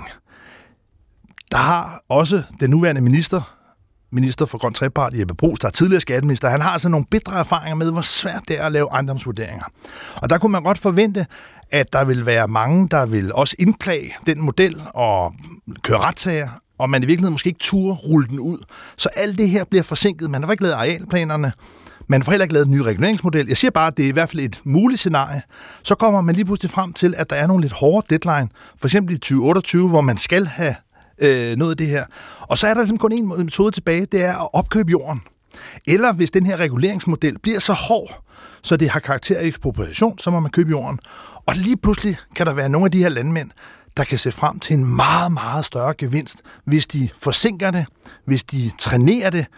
der har også den nuværende minister, minister for Grøn Trepart, Jeppe Bruus, der er tidligere skatteminister, han har altså nogle bitre erfaringer med, hvor svært det er at lave ejendomsvurderinger. Og der kunne man godt forvente, at der vil være mange, der vil også indklage den model og køre retssager, og man i virkeligheden måske ikke turde rulle den ud. Så alt det her bliver forsinket. Man har ikke lavet arealplanerne, man får heller ikke lavet en ny reguleringsmodel. Jeg siger bare, at det er i hvert fald et muligt scenarie. Så kommer man lige pludselig frem til, at der er nogle lidt hårde deadline, for eksempel i tyve otteogtyve, hvor man skal have øh, noget af det her. Og så er der ligesom kun en metode tilbage, det er at opkøbe jorden. Eller hvis den her reguleringsmodel bliver så hård, så det har karakter af ekspropriation, så må man købe jorden. Og lige pludselig kan der være nogle af de her landmænd, der kan se frem til en meget, meget større gevinst, hvis de forsinker det, hvis de trænerer det,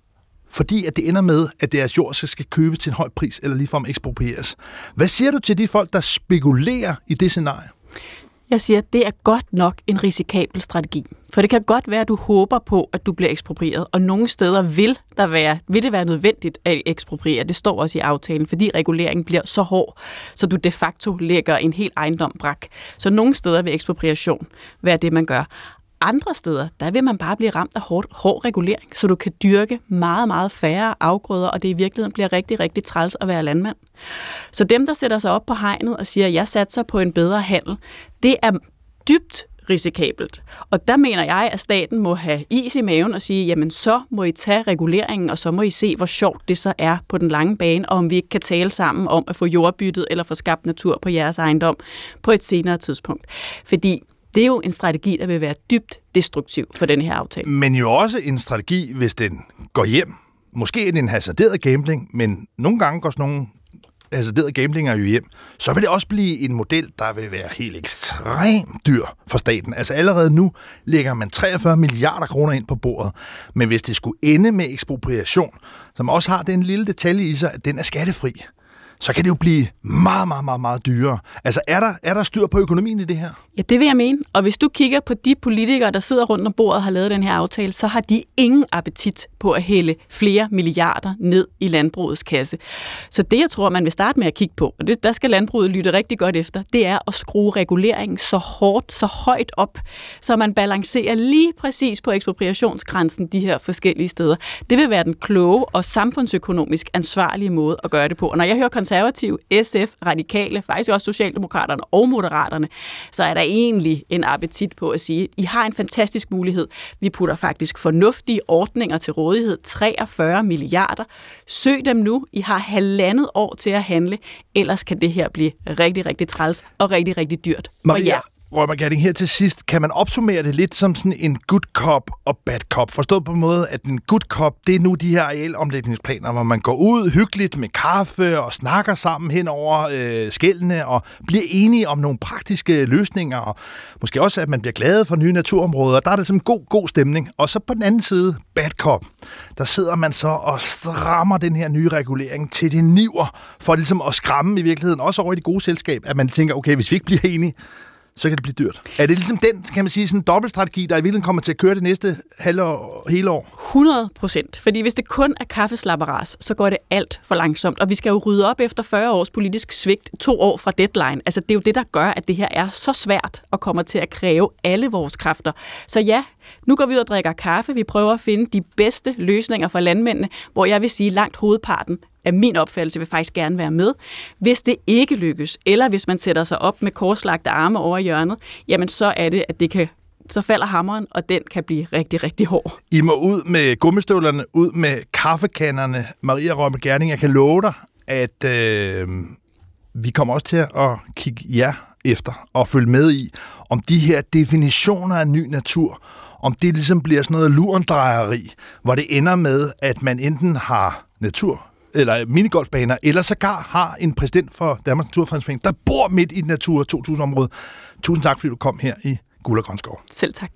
fordi at det ender med, at deres jord skal købes til en høj pris, eller ligefrem eksproprieres. Hvad siger du til de folk, der spekulerer i det scenarie? Jeg siger, at det er godt nok en risikabel strategi. For det kan godt være, at du håber på, at du bliver eksproprieret, og nogle steder vil, der være, vil det være nødvendigt at ekspropriere. Det står også i aftalen, fordi reguleringen bliver så hård, så du de facto lægger en hel ejendom brak. Så nogle steder vil ekspropriation være det, man gør. Andre steder, der vil man bare blive ramt af hård, hård regulering, så du kan dyrke meget, meget færre afgrøder, og det i virkeligheden bliver rigtig, rigtig træls at være landmand. Så dem, der sætter sig op på hegnet og siger, jeg satser på en bedre handel, det er dybt risikabelt. Og der mener jeg, at staten må have is i maven og sige, jamen så må I tage reguleringen, og så må I se, hvor sjovt det så er på den lange bane, og om vi ikke kan tale sammen om at få jordbyttet eller få skabt natur på jeres ejendom på et senere tidspunkt. Fordi det er jo en strategi, der vil være dybt destruktiv for den her aftale. Men jo også en strategi, hvis den går hjem. Måske er det en hasarderet gambling, men nogle gange går sådan nogle hasarderede gamblinger jo hjem. Så vil det også blive en model, der vil være helt ekstremt dyr for staten. Altså allerede nu lægger man treogfyrre milliarder kroner ind på bordet. Men hvis det skulle ende med ekspropriation, som også har den lille detalje i sig, at den er skattefri, så kan det jo blive meget, meget, meget, meget dyrere. Altså, er der, er der styr på økonomien i det her? Ja, det vil jeg mene. Og hvis du kigger på de politikere, der sidder rundt om bordet og har lavet den her aftale, så har de ingen appetit på at hælde flere milliarder ned i landbrugets kasse. Så det, jeg tror, man vil starte med at kigge på, og det, der skal landbruget lytte rigtig godt efter, det er at skrue reguleringen så hårdt, så højt op, så man balancerer lige præcis på ekspropriationsgrænsen de her forskellige steder. Det vil være den kloge og samfundsøkonomisk ansvarlige måde at gøre det på. Og når jeg hører Konservative, S F, Radikale, faktisk også Socialdemokraterne og Moderaterne, så er der egentlig en appetit på at sige, I har en fantastisk mulighed. Vi putter faktisk fornuftige ordninger til rådighed, treogfyrre milliarder. Søg dem nu. I har halvandet år til at handle, ellers kan det her blive rigtig, rigtig træls og rigtig, rigtig dyrt for jer. Reumert Gjerding, her til sidst, kan man opsummere det lidt som sådan en good cop og bad cop? Forstået på en måde, at en good cop, det er nu de her arealomlægningsplaner, hvor man går ud hyggeligt med kaffe og snakker sammen hen over øh, skældene og bliver enige om nogle praktiske løsninger, og måske også, at man bliver glad for nye naturområder. Der er det sådan en god, god stemning. Og så på den anden side, bad cop, der sidder man så og strammer den her nye regulering til det niver, for ligesom at skræmme i virkeligheden, også over i det gode selskab, at man tænker, okay, hvis vi ikke bliver enige, så kan det blive dyrt. Er det ligesom den, kan man sige, sådan en dobbeltstrategi, der i virkeligheden kommer til at køre det næste halvår, hele år? hundrede procent. Fordi hvis det kun er kaffeslapperas, så går det alt for langsomt. Og vi skal jo rydde op efter fyrre års politisk svigt, to år fra deadline. Altså det er jo det, der gør, at det her er så svært og kommer til at kræve alle vores kræfter. Så ja, nu går vi ud og drikker kaffe. Vi prøver at finde de bedste løsninger for landmændene, hvor jeg vil sige, langt hovedparten af min opfattelse vil faktisk gerne være med. Hvis det ikke lykkes, eller hvis man sætter sig op med korslagte arme over hjørnet, jamen så er det, at det kan så falder hammeren, og den kan blive rigtig, rigtig hård. I må ud med gummistøvlerne, ud med kaffekanderne. Maria Rømme Gerning, jeg kan love dig, at øh, vi kommer også til at kigge jer efter og følge med i, om de her definitioner af ny natur, om det ligesom bliver sådan noget lurendrejeri, hvor det ender med, at man enten har natur, eller minigolfbaner, eller sågar har en præsident for Danmarks Naturfredningsforening, der bor midt i Natura to tusind-området. Tusind tak, fordi du kom her i Guld og Grøn Skov. Selv tak.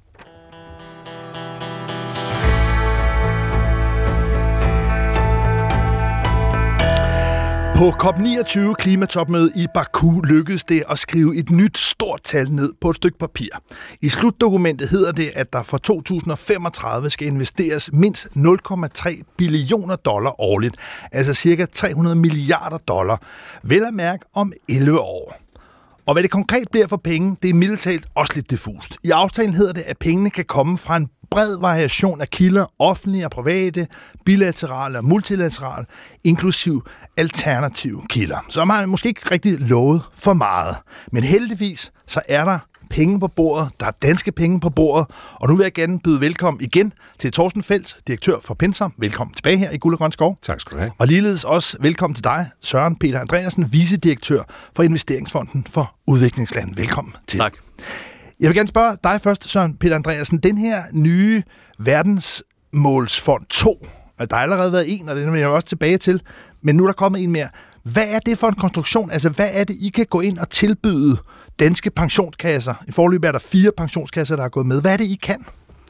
På COP niogtyve klimatopmødet i Baku lykkedes det at skrive et nyt stort tal ned på et stykke papir. I slutdokumentet hedder det, at der for to tusind og femogtredive skal investeres mindst nul komma tre billioner dollar årligt, altså cirka tre hundrede milliarder dollar, vel at mærke om elleve år. Og hvad det konkret bliver for penge, det er mildt talt også lidt diffust. I aftalen hedder det, at pengene kan komme fra en bred variation af kilder, offentlige og private, bilaterale og multilaterale, inklusiv alternative kilder. Så har man måske ikke rigtig lovet for meget. Men heldigvis, så er der penge på bordet. Der er danske penge på bordet. Og nu vil jeg gerne byde velkommen igen til Torsten Felt, direktør for PenSam. Velkommen tilbage her i Guld og Grøn Skov. Tak skal du have. Og ligeledes også velkommen til dig, Søren Peter Andreasen, vicedirektør for Investeringsfonden for Udviklingsland. Velkommen til. Tak. Jeg vil gerne spørge dig først, Søren Peter Andreasen. Den her nye verdensmålsfond to, og der har allerede været en, og den vil jeg også tilbage til, men nu er der kommet en mere. Hvad er det for en konstruktion? Altså, hvad er det, I kan gå ind og tilbyde danske pensionskasser? I forløbet er der fire pensionskasser, der har gået med. Hvad er det, I kan?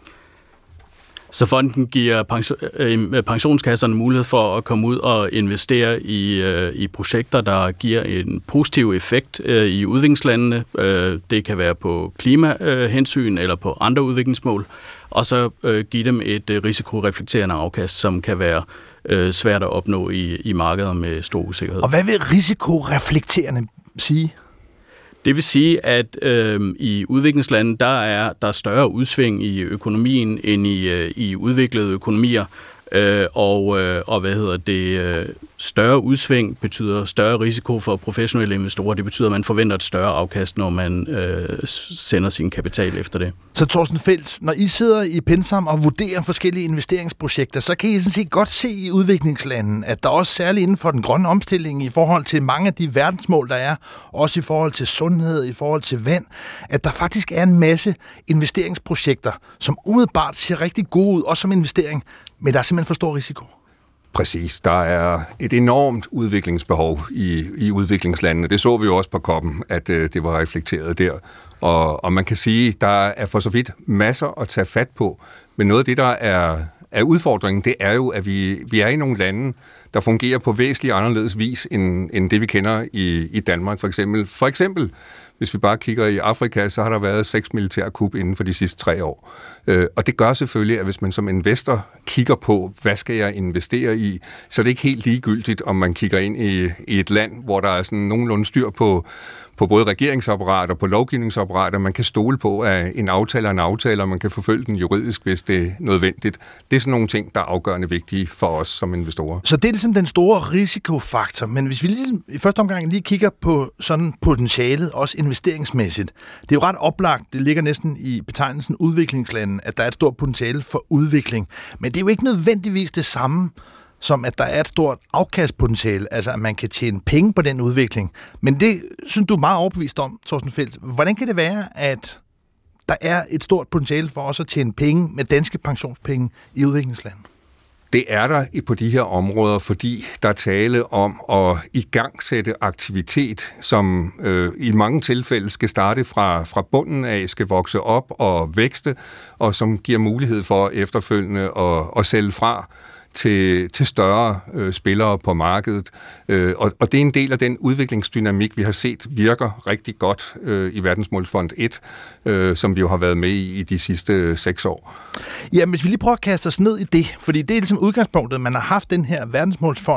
Så fonden giver pension, øh, pensionskasserne mulighed for at komme ud og investere i, øh, i projekter, der giver en positiv effekt øh, i udviklingslandene. Øh, det kan være på klimahensyn eller på andre udviklingsmål. Og så øh, give dem et øh, risikoreflekterende afkast, som kan være øh, svært at opnå i, i markeder med stor usikkerhed. Og hvad vil risikoreflekterende sige? Det vil sige, at øh, i udviklingslandet, der er der er større udsving i økonomien end i, øh, i udviklede økonomier, øh, og, øh, og hvad hedder det, øh, større udsving betyder større risiko for professionelle investorer. Det betyder, at man forventer et større afkast, når man øh, sender sin kapital efter det. Så Torsten Felt, når I sidder i PenSam og vurderer forskellige investeringsprojekter, så kan I sådan set godt se i udviklingslandene, at der også særligt inden for den grønne omstilling, i forhold til mange af de verdensmål, der er, også i forhold til sundhed, i forhold til vand, at der faktisk er en masse investeringsprojekter, som umiddelbart ser rigtig gode ud, også som investering, men der er simpelthen for stor risiko. Præcis. Der er et enormt udviklingsbehov i, i udviklingslandene. Det så vi jo også på COP'en, at øh, det var reflekteret der. Og, og man kan sige, der er for så vidt masser at tage fat på. Men noget af det, der er, er udfordringen, det er jo, at vi, vi er i nogle lande, der fungerer på væsentligt anderledes vis, end, end det vi kender i, i Danmark for eksempel. For eksempel, hvis vi bare kigger i Afrika, så har der været seks militærkup inden for de sidste tre år. Øh, og det gør selvfølgelig, at hvis man som investor kigger på, hvad skal jeg investere i, så er det ikke helt ligegyldigt, om man kigger ind i, i et land, hvor der er sådan nogenlunde styr på, på både regeringsapparat og på lovgivningsapparat, og man kan stole på, at en aftale er en aftale, og man kan forfølge den juridisk, hvis det er nødvendigt. Det er sådan nogle ting, der er afgørende vigtige for os som investorer. Så det er ligesom den store risikofaktor, men hvis vi lige, i første omgang lige kigger på sådan potentialet, også investeringsmæssigt, det er jo ret oplagt, det ligger næsten i betegnelsen udviklingslande, at der er et stort potentiale for udvikling, men det er jo ikke nødvendigvis det samme, som at der er et stort afkastpotentiale, altså at man kan tjene penge på den udvikling. Men det synes du er meget overbevist om, Torsten Felt. Hvordan kan det være, at der er et stort potentiale for os at tjene penge med danske pensionspenge i udviklingslandet? Det er der på de her områder, fordi der er tale om at igangsætte aktivitet, som øh, i mange tilfælde skal starte fra, fra bunden af, skal vokse op og vækste, og som giver mulighed for efterfølgende at, at sælge fra til, til større øh, spillere på markedet. Øh, og, og det er en del af den udviklingsdynamik, vi har set virker rigtig godt øh, i Verdensmålsfond et, øh, som vi jo har været med i i de sidste øh, seks år. Ja, hvis vi lige prøver at kaste os ned i det, fordi det er ligesom udgangspunktet, man har haft den her Verdensmålsfond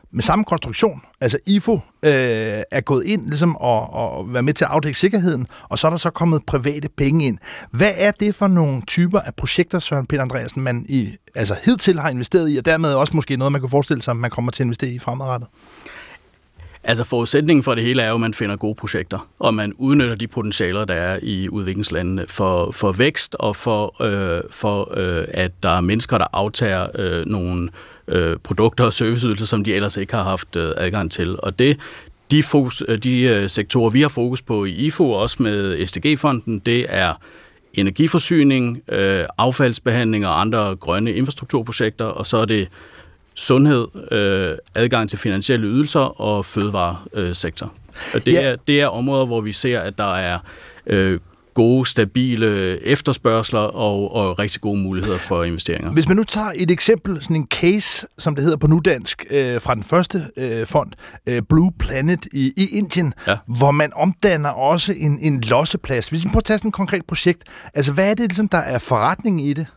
med samme konstruktion. Altså I F O øh, er gået ind ligesom, og, og være med til at afdække sikkerheden, og så er der så kommet private penge ind. Hvad er det for nogle typer af projekter, Søren Peter Andreasen, man i, altså hidtil har investeret i, og dermed også måske noget, man kan forestille sig, at man kommer til at investere i fremadrettet? Altså forudsætningen for det hele er jo, at man finder gode projekter, og man udnytter de potentialer, der er i udviklingslandene for, for vækst og for, øh, for øh, at der er mennesker, der aftager øh, nogle øh, produkter og serviceydelser, som de ellers ikke har haft øh, adgang til. Og det, de, fokus, de øh, sektorer, vi har fokus på i I F O, også med S D G-fonden, det er energiforsyning, øh, affaldsbehandling og andre grønne infrastrukturprojekter, og så er det sundhed, øh, adgang til finansielle ydelser og fødevaresektor. Øh, det, ja. er, det er områder, hvor vi ser, at der er øh, gode, stabile efterspørgsler og, og rigtig gode muligheder for investeringer. Hvis man nu tager et eksempel, sådan en case, som det hedder på nudansk, øh, fra den første øh, fond, øh, Blue Planet i, i Indien, ja. hvor man omdanner også en, en losseplads. Hvis vi prøver at tage sådan et konkret projekt, altså hvad er det, ligesom, der er forretning i det?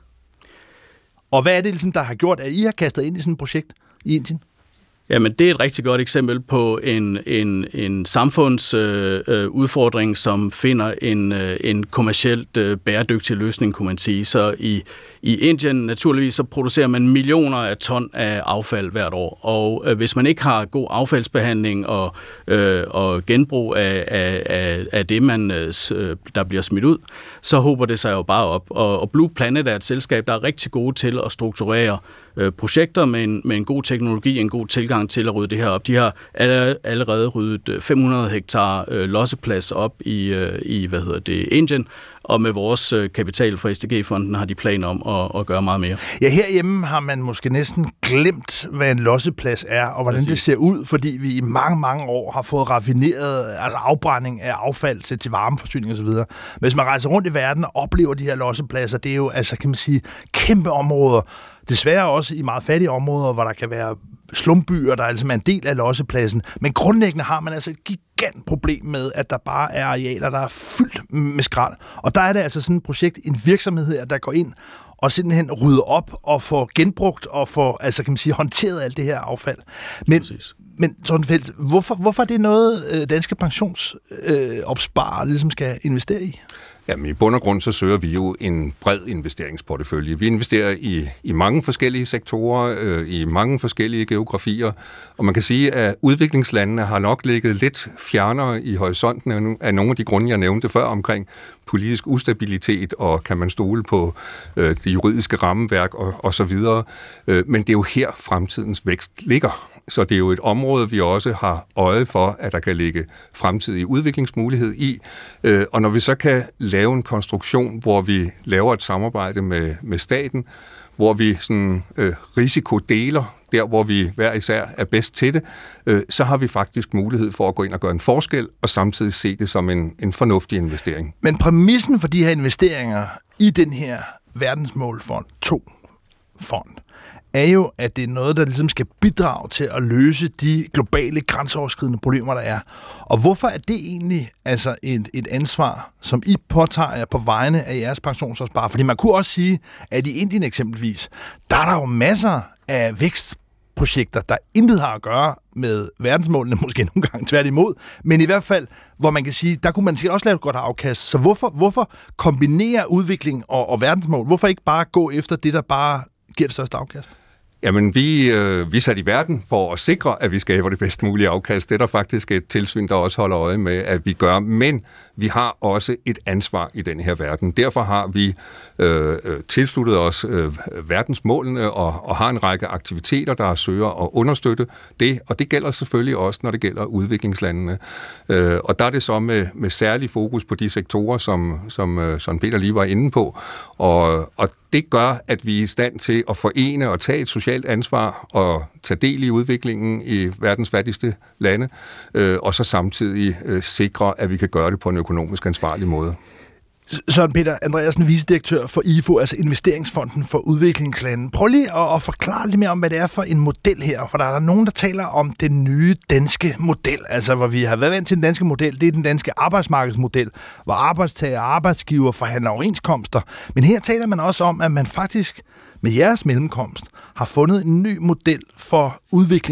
Og hvad er det, ligesom, der har gjort, at I har kastet ind i sådan et projekt i Indien? Jamen, det er et rigtig godt eksempel på en, en, en samfundsudfordring, øh, som finder en, øh, en kommercielt øh, bæredygtig løsning, kunne man sige. Så i, i Indien, naturligvis, så producerer man millioner af ton af affald hvert år. Og øh, hvis man ikke har god affaldsbehandling og, øh, og genbrug af, af, af det, man, øh, der bliver smidt ud, så håber det sig jo bare op. Og, og Blue Planet er et selskab, der er rigtig gode til at strukturere projekter med en, med en god teknologi, en god tilgang til at rydde det her op. De har allerede ryddet fem hundrede hektar øh, losseplads op i, øh, i hvad hedder det, Indien, og med vores øh, kapital fra S D G-fonden har de planer om at, at gøre meget mere. Ja, herhjemme har man måske næsten glemt, hvad en losseplads er, og hvordan Præcis. det ser ud, fordi vi i mange, mange år har fået raffineret altså afbrænding af affald til, til varmeforsyning osv. Hvis man rejser rundt i verden og oplever de her lossepladser, det er jo, altså kan man sige, kæmpe områder. Desværre også i meget fattige områder, hvor der kan være slumbyer, der altså er en del af lossepladsen. Men grundlæggende har man altså et gigant problem med, at der bare er arealer, der er fyldt med skrald. Og der er det altså sådan et projekt, en virksomhed her, der går ind og simpelthen rydder op og får genbrugt og får, altså kan man sige, håndteret alt det her affald. Men, men sådan fælles, hvorfor, hvorfor er det noget, danske pensionsopsparere øh, ligesom skal investere i? Jamen, i bund og grund så søger vi jo en bred investeringsportefølje. Vi investerer i, i mange forskellige sektorer, øh, i mange forskellige geografier, og man kan sige, at udviklingslandene har nok ligget lidt fjernere i horisonten af nogle af de grunde, jeg nævnte før omkring politisk ustabilitet, og kan man stole på øh, det juridiske rammeværk og, og så videre. Øh, men det er jo her fremtidens vækst ligger. Så det er jo et område, vi også har øje for, at der kan ligge fremtidig udviklingsmulighed i. Og når vi så kan lave en konstruktion, hvor vi laver et samarbejde med, med staten, hvor vi sådan, øh, risikodeler, der hvor vi hver især er bedst til det, øh, så har vi faktisk mulighed for at gå ind og gøre en forskel, og samtidig se det som en, en fornuftig investering. Men præmissen for de her investeringer i den her verdensmålfond to fond, er jo, at det er noget, der ligesom skal bidrage til at løse de globale grænseoverskridende problemer, der er. Og hvorfor er det egentlig altså et, et ansvar, som I påtager jer på vegne af jeres pensionsopsparere? Fordi man kunne også sige, at i Indien eksempelvis, der er der jo masser af vækstprojekter, der intet har at gøre med verdensmålene, måske nogle gange tværtimod, men i hvert fald, hvor man kan sige, der kunne man sikkert også lave et godt afkast. Så hvorfor, hvorfor kombinere udvikling og, og verdensmål? Hvorfor ikke bare gå efter det, der bare giver det største afkast? Jamen, vi, øh, vi er sat i verden for at sikre, at vi skaber det bedst mulige afkast. Det er der faktisk et tilsyn, der også holder øje med, at vi gør. Men vi har også et ansvar i den her verden. Derfor har vi øh, tilsluttet os øh, verdensmålene og, og har en række aktiviteter, der søger at understøtte det. Og det gælder selvfølgelig også, når det gælder udviklingslandene. Øh, og der er det så med, med særlig fokus på de sektorer, som, som, som Peter lige var inde på. Og, og det gør, at vi er i stand til at forene og tage et socialt ansvar og tage del i udviklingen i verdens fattigste lande, øh, og så samtidig øh, sikre, at vi kan gøre det på en økonomisk ansvarlig måde. Søren Peter Andreasen, vicedirektør for I F O, altså Investeringsfonden for Udviklingslande. Prøv lige at, at forklare lidt mere om, hvad det er for en model her, for der er der nogen, der taler om den nye danske model, altså hvor vi har været vant til den danske model, det er den danske arbejdsmarkedsmodel, hvor arbejdstager og arbejdsgiver forhandler overenskomster. Men her taler man også om, at man faktisk med jeres mellemkomst har fundet en ny model for udviklingsbistand.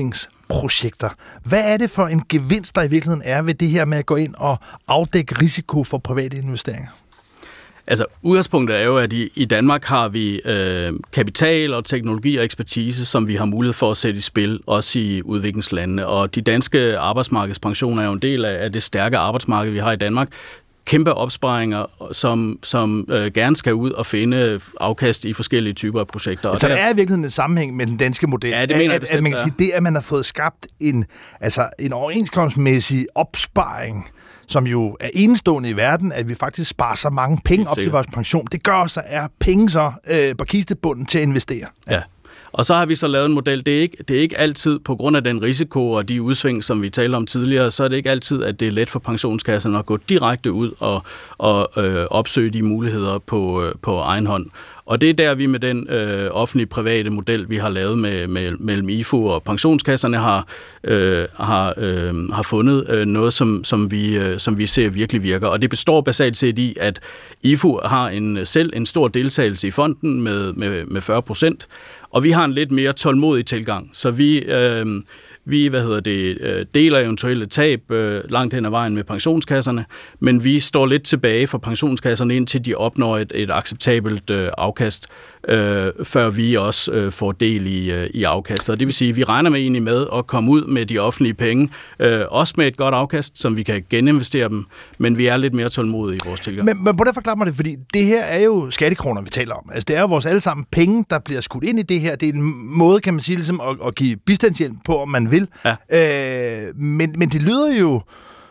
projekter. Hvad er det for en gevinst, der i virkeligheden er ved det her med at gå ind og afdække risiko for private investeringer? Altså, udgangspunktet er jo, at i, i Danmark har vi øh, kapital og teknologi og ekspertise, som vi har mulighed for at sætte i spil, også i udviklingslandene. Og de danske arbejdsmarkedspensioner er jo en del af, af det stærke arbejdsmarked, vi har i Danmark. Kæmpe opsparinger, som, som øh, gerne skal ud og finde afkast i forskellige typer af projekter. Så der er i virkeligheden en sammenhæng med den danske model. Ja, det mener jeg bestemt, at man kan sige, det, at man har fået skabt en, altså en overenskomstmæssig opsparing, som jo er enestående i verden, at vi faktisk sparer så mange penge op til vores pension. Det gør så, er penge så øh, på kistebunden til at investere. Ja. Og så har vi så lavet en model. Det er, ikke, det er ikke altid, på grund af den risiko og de udsving, som vi talte om tidligere, så er det ikke altid, at det er let for pensionskasserne at gå direkte ud og, og øh, opsøge de muligheder på, øh, på egen hånd. Og det er der, vi med den øh, offentlige-private model, vi har lavet med, med, mellem I F U og pensionskasserne, har, øh, har, øh, har fundet øh, noget, som, som, vi, øh, som vi ser virkelig virker. Og det består basalt set i, at I F U har en, selv en stor deltagelse i fonden med, med, med fyrre procent, og vi har en lidt mere tålmodig tilgang. Så vi... Øh, Vi hvad hedder det, deler eventuelle tab øh, langt hen ad vejen med pensionskasserne, men vi står lidt tilbage for pensionskasserne, indtil de opnår et, et acceptabelt øh, afkast, øh, før vi også øh, får del i, øh, i afkastet. Og det vil sige, at vi regner med egentlig med at komme ud med de offentlige penge, øh, også med et godt afkast, som vi kan geninvestere dem, men vi er lidt mere tålmodige i vores tilgang. Men, men hvordan forklarer man det? Fordi det her er jo skattekroner, vi taler om. Altså det er jo vores allesammen penge, der bliver skudt ind i det her. Det er en måde, kan man sige, ligesom at, at give bistandshjælp på, om man vil. Ja. Øh, men, men det lyder jo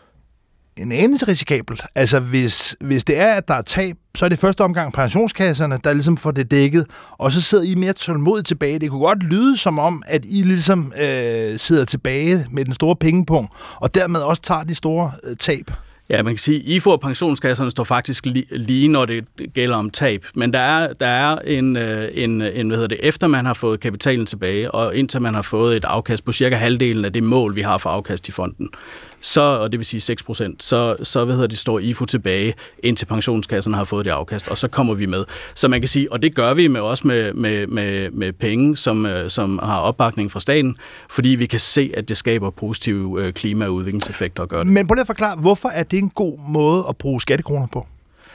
en anelse risikabelt. Altså hvis, hvis det er, at der er tab, så er det første omgang pensionskasserne, der ligesom får det dækket, og så sidder I mere tålmodigt tilbage. Det kunne godt lyde som om, at I ligesom øh, sidder tilbage med den store pengepunkt, og dermed også tager de store øh, tab. Ja, man kan sige, at I F U og pensionskasserne står faktisk lige, når det gælder om tab. Men der er, der er en, en, en, hvad hedder det, efter man har fået kapitalen tilbage, og indtil man har fået et afkast på cirka halvdelen af det mål, vi har for afkast i fonden, så, og det vil sige seks procent, så, så hvad hedder det, står I F U tilbage, indtil pensionskasserne har fået det afkast, og så kommer vi med. Så man kan sige, og det gør vi med, også med, med, med, med penge, som, som har opbakning fra staten, fordi vi kan se, at det skaber positive klima- og udviklingseffekter at gøre det. Men prøv lige at forklare, hvorfor er det en god måde at bruge skattekroner på?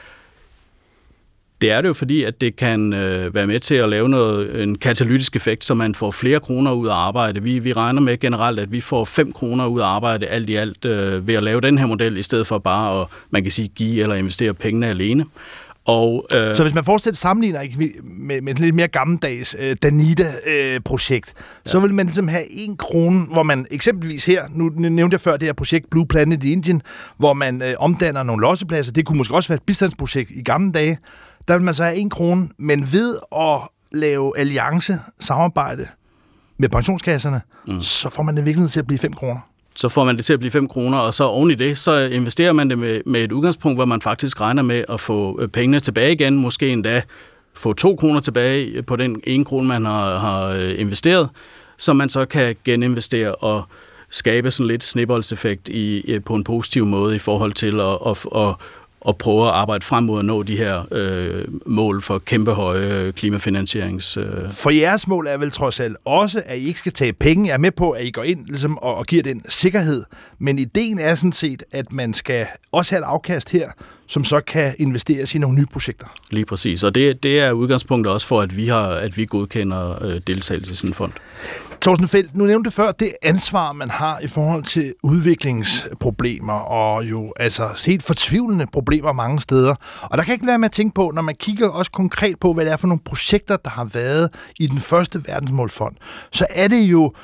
Det er det jo fordi, at det kan øh, være med til at lave noget, en katalytisk effekt, så man får flere kroner ud af arbejde. Vi, vi regner med generelt, at vi får fem kroner ud af arbejde alt i alt øh, ved at lave den her model, i stedet for bare at, man kan sige, give eller investere pengene alene. Og, øh, så hvis man fortsætter sammenligner ikke, med, med et lidt mere gammeldags øh, Danida-projekt, øh, ja. så vil man ligesom have en krone, hvor man eksempelvis her, nu nævnte jeg før det her projekt Blue Planet i Indien, hvor man øh, omdanner nogle lossepladser. Det kunne måske også være et bistandsprojekt i gamle dage. Der vil man så have en krone, men ved at lave alliance, samarbejde med pensionskasserne, mm. så får man det virkelig til at blive fem kroner. Så får man det til at blive fem kroner, og så oven i det, så investerer man det med, med et udgangspunkt, hvor man faktisk regner med at få pengene tilbage igen, måske endda få to kroner tilbage på den ene krone, man har, har investeret, så man så kan geninvestere og skabe sådan lidt snibboldseffekt i, på en positiv måde i forhold til at, at, at og prøve at arbejde frem mod at nå de her øh, mål for kæmpe høje klimafinansierings... Øh. For jeres mål er vel trods alt også, at I ikke skal tage penge. Jeg er med på, at I går ind ligesom, og, og giver den sikkerhed. Men ideen er sådan set, at man skal også have et afkast her, som så kan investeres i nogle nye projekter. Lige præcis. Og det, det er udgangspunktet også for, at vi, har, at vi godkender øh, deltagelse i sådan en fond. Torsten Felt, nu nævnte du før det ansvar, man har i forhold til udviklingsproblemer, og jo altså helt fortvivlende problemer mange steder. Og der kan ikke lade med at tænke på, når man kigger også konkret på, hvad det er for nogle projekter, der har været i den første verdensmålfond, så er det jo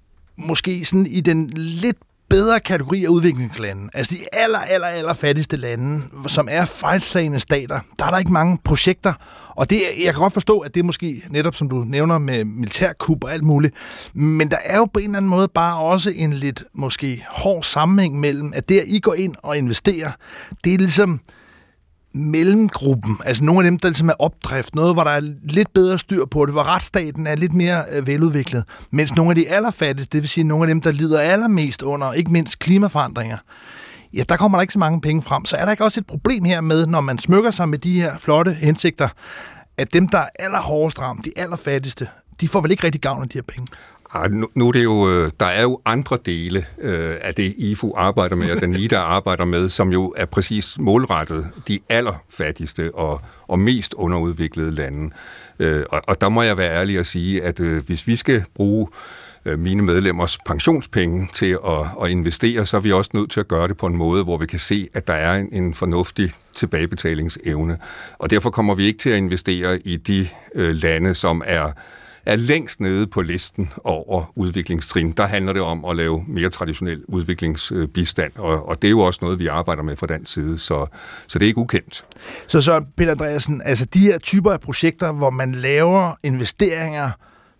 måske sådan i den lidt bedre kategori af udviklingslande. Altså de aller, aller, aller fattigste lande, som er fejlslagne stater, der er der ikke mange projekter. Og det, jeg kan godt forstå, at det er måske netop, som du nævner, med militærkup og alt muligt. Men der er jo på en eller anden måde bare også en lidt måske hård sammenhæng mellem, at det, at I går ind og investerer, det er ligesom mellemgruppen, altså nogle af dem, der ligesom er opdrift, noget, hvor der er lidt bedre styr på det, hvor retsstaten er lidt mere øh, veludviklet, mens nogle af de allerfattigste, det vil sige nogle af dem, der lider allermest under, ikke mindst klimaforandringer, ja, der kommer der ikke så mange penge frem. Så er der ikke også et problem her med, når man smykker sig med de her flotte hensigter, at dem, der er allerhårdest ramt, de allerfattigste, de får vel ikke rigtig gavn af de her penge? Nu, nu er det jo, der er jo andre dele øh, af det, I F U arbejder med, og Danida arbejder med, som jo er præcis målrettet de allerfattigste og, og mest underudviklede lande. Øh, og, og der må jeg være ærlig at sige, at øh, hvis vi skal bruge øh, mine medlemmers pensionspenge til at, at investere, så er vi også nødt til at gøre det på en måde, hvor vi kan se, at der er en, en fornuftig tilbagebetalingsevne. Og derfor kommer vi ikke til at investere i de øh, lande, som er er længst nede på listen over udviklingstrin. Der handler det om at lave mere traditionel udviklingsbistand, og, og det er jo også noget, vi arbejder med fra den side, så, så det er ikke ukendt. Så så Peter Andreasen, altså de her typer af projekter, hvor man laver investeringer,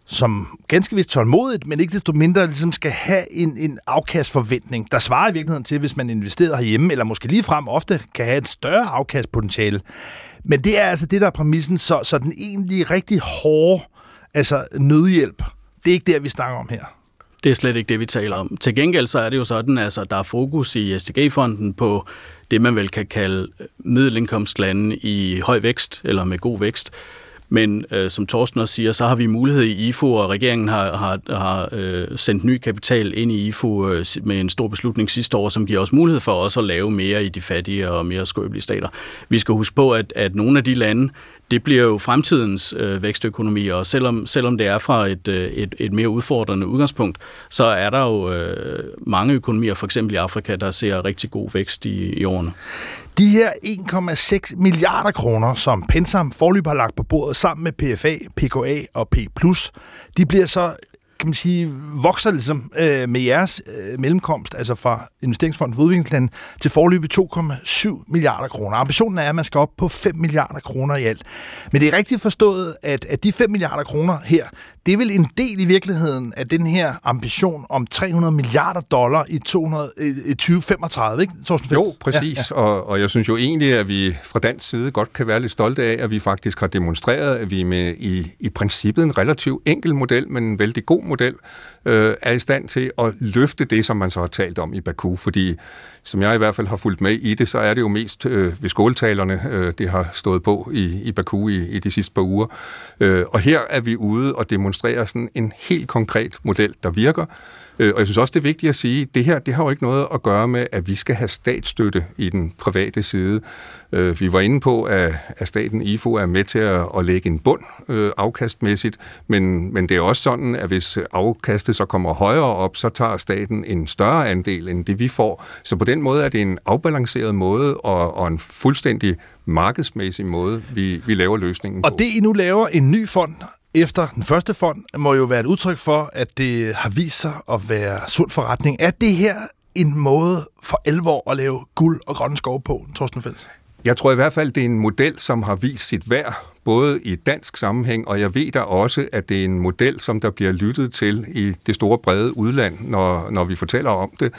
som ganske vist tålmodigt, men ikke desto mindre ligesom skal have en, en afkastforventning, der svarer i virkeligheden til, hvis man investerer herhjemme, eller måske ligefrem ofte kan have et større afkastpotentiale. Men det er altså det, der er præmissen, så, så den egentlig rigtig hårde altså nødhjælp, det er ikke det, vi snakker om her. Det er slet ikke det, vi taler om. Til gengæld så er det jo sådan, altså der er fokus i S D G-fonden på det, man vel kan kalde middelindkomstlande i høj vækst, eller med god vækst. Men øh, som Torsten også siger, så har vi mulighed i I F U, og regeringen har, har, har øh, sendt ny kapital ind i I F U øh, med en stor beslutning sidste år, som giver os mulighed for også at lave mere i de fattige og mere skrøbelige stater. Vi skal huske på, at, at nogle af de lande, det bliver jo fremtidens øh, vækstøkonomi, og selvom, selvom det er fra et, et, et mere udfordrende udgangspunkt, så er der jo øh, mange økonomier, for eksempel i Afrika, der ser rigtig god vækst i, i årene. De her en komma seks milliarder kroner, som PenSam foreløbig har lagt på bordet sammen med P F A, P K A og P plus, de bliver så, kan man sige, vokser ligesom øh, med jeres øh, mellemkomst, altså fra Investeringsfonden for Udviklingslande, til foreløbig to komma syv milliarder kroner. Ambitionen er, at man skal op på fem milliarder kroner i alt. Men det er rigtigt forstået, at, at de fem milliarder kroner her, det er vel en del i virkeligheden af den her ambition om tre hundrede milliarder dollar i tyve femogtredive, ikke? Jo, præcis. Ja, ja. Og, og jeg synes jo egentlig, at vi fra dansk side godt kan være lidt stolte af, at vi faktisk har demonstreret, at vi med i, i princippet en relativt enkel model, men en vældig god model, øh, er i stand til at løfte det, som man så har talt om i Baku. Fordi, som jeg i hvert fald har fulgt med i det, så er det jo mest øh, ved skåltalerne, øh, det har stået på i, i Baku i, i de sidste par uger. Øh, og her er vi ude og demonstrere sådan en helt konkret model, der virker. Øh, og jeg synes også, det er vigtigt at sige, at det her det har jo ikke noget at gøre med, at vi skal have statsstøtte i den private side. Øh, vi var inde på, at, at staten I F U er med til at, at lægge en bund øh, afkastmæssigt, men, men det er også sådan, at hvis afkastet så kommer højere op, så tager staten en større andel end det, vi får. Så på den måde er det en afbalanceret måde og, og en fuldstændig markedsmæssig måde, vi, vi laver løsningen på. Og det, I nu laver en ny fond efter den første fond, må jo være et udtryk for, at det har vist sig at være sund forretning. Er det her en måde for alvor at lave guld og grønne skove på, Torsten Fels? Jeg tror i hvert fald, det er en model, som har vist sit værd, både i dansk sammenhæng, og jeg ved da også, at det er en model, som der bliver lyttet til i det store brede udland, når, når vi fortæller om det.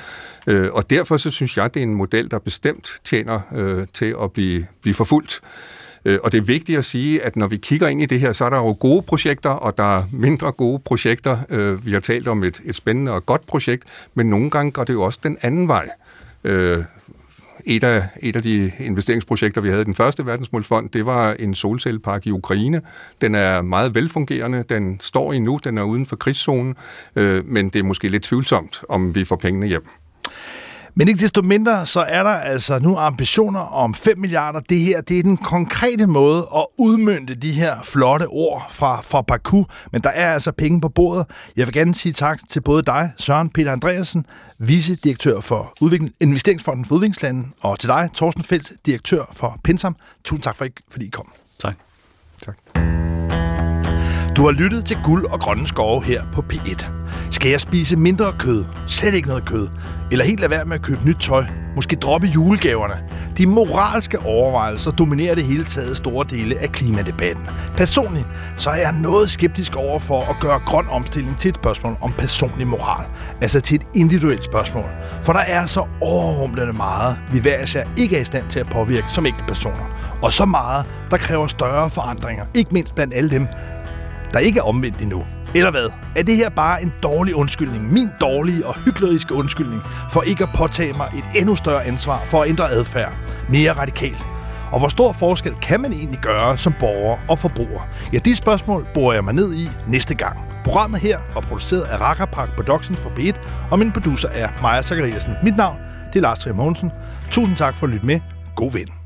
Og derfor så synes jeg, det er en model, der bestemt tjener øh, til at blive, blive forfulgt. Og det er vigtigt at sige, at når vi kigger ind i det her, så er der jo gode projekter, og der er mindre gode projekter. Vi har talt om et, et spændende og godt projekt, men nogle gange går det jo også den anden vej. Et af, et af de investeringsprojekter, vi havde i den første verdensmålsfond, det var en solcellepark i Ukraine. Den er meget velfungerende, den står endnu, den er uden for krigszonen, men det er måske lidt tvivlsomt, om vi får pengene hjem. Men ikke desto mindre, så er der altså nu ambitioner om fem milliarder. Det her, det er den konkrete måde at udmønte de her flotte ord fra, fra Baku. Men der er altså penge på bordet. Jeg vil gerne sige tak til både dig, Søren Peter Andreasen, vicedirektør for udvikling, Investeringsfonden for Udviklingslande, og til dig, Torsten Fels, direktør for PenSam. Tusind tak, for, fordi I kom. Tak. Tak. Du har lyttet til Guld og Grønne Skove her på P et. Skal jeg spise mindre kød? Slet ikke noget kød? Eller helt lade være med at købe nyt tøj? Måske droppe julegaverne? De moralske overvejelser dominerer det hele taget store dele af klimadebatten. Personligt så er jeg noget skeptisk over for at gøre grøn omstilling til et spørgsmål om personlig moral. Altså til et individuelt spørgsmål. For der er så overrumplende meget, vi hver især ikke er i stand til at påvirke som enkelte personer. Og så meget, der kræver større forandringer. Ikke mindst blandt alle dem, der ikke er omvendt endnu. Eller hvad? Er det her bare en dårlig undskyldning? Min dårlige og hykleriske undskyldning for ikke at påtage mig et endnu større ansvar for at ændre adfærd mere radikalt? Og hvor stor forskel kan man egentlig gøre som borger og forbruger? Ja, de spørgsmål borer jeg mig ned i næste gang. Programmet her var produceret af Rakkerpark Production for B et, og min producer er Maja Zachariasen. Mit navn det er Lars Trier Mogensen. Tusind tak for at lytte med. God vind.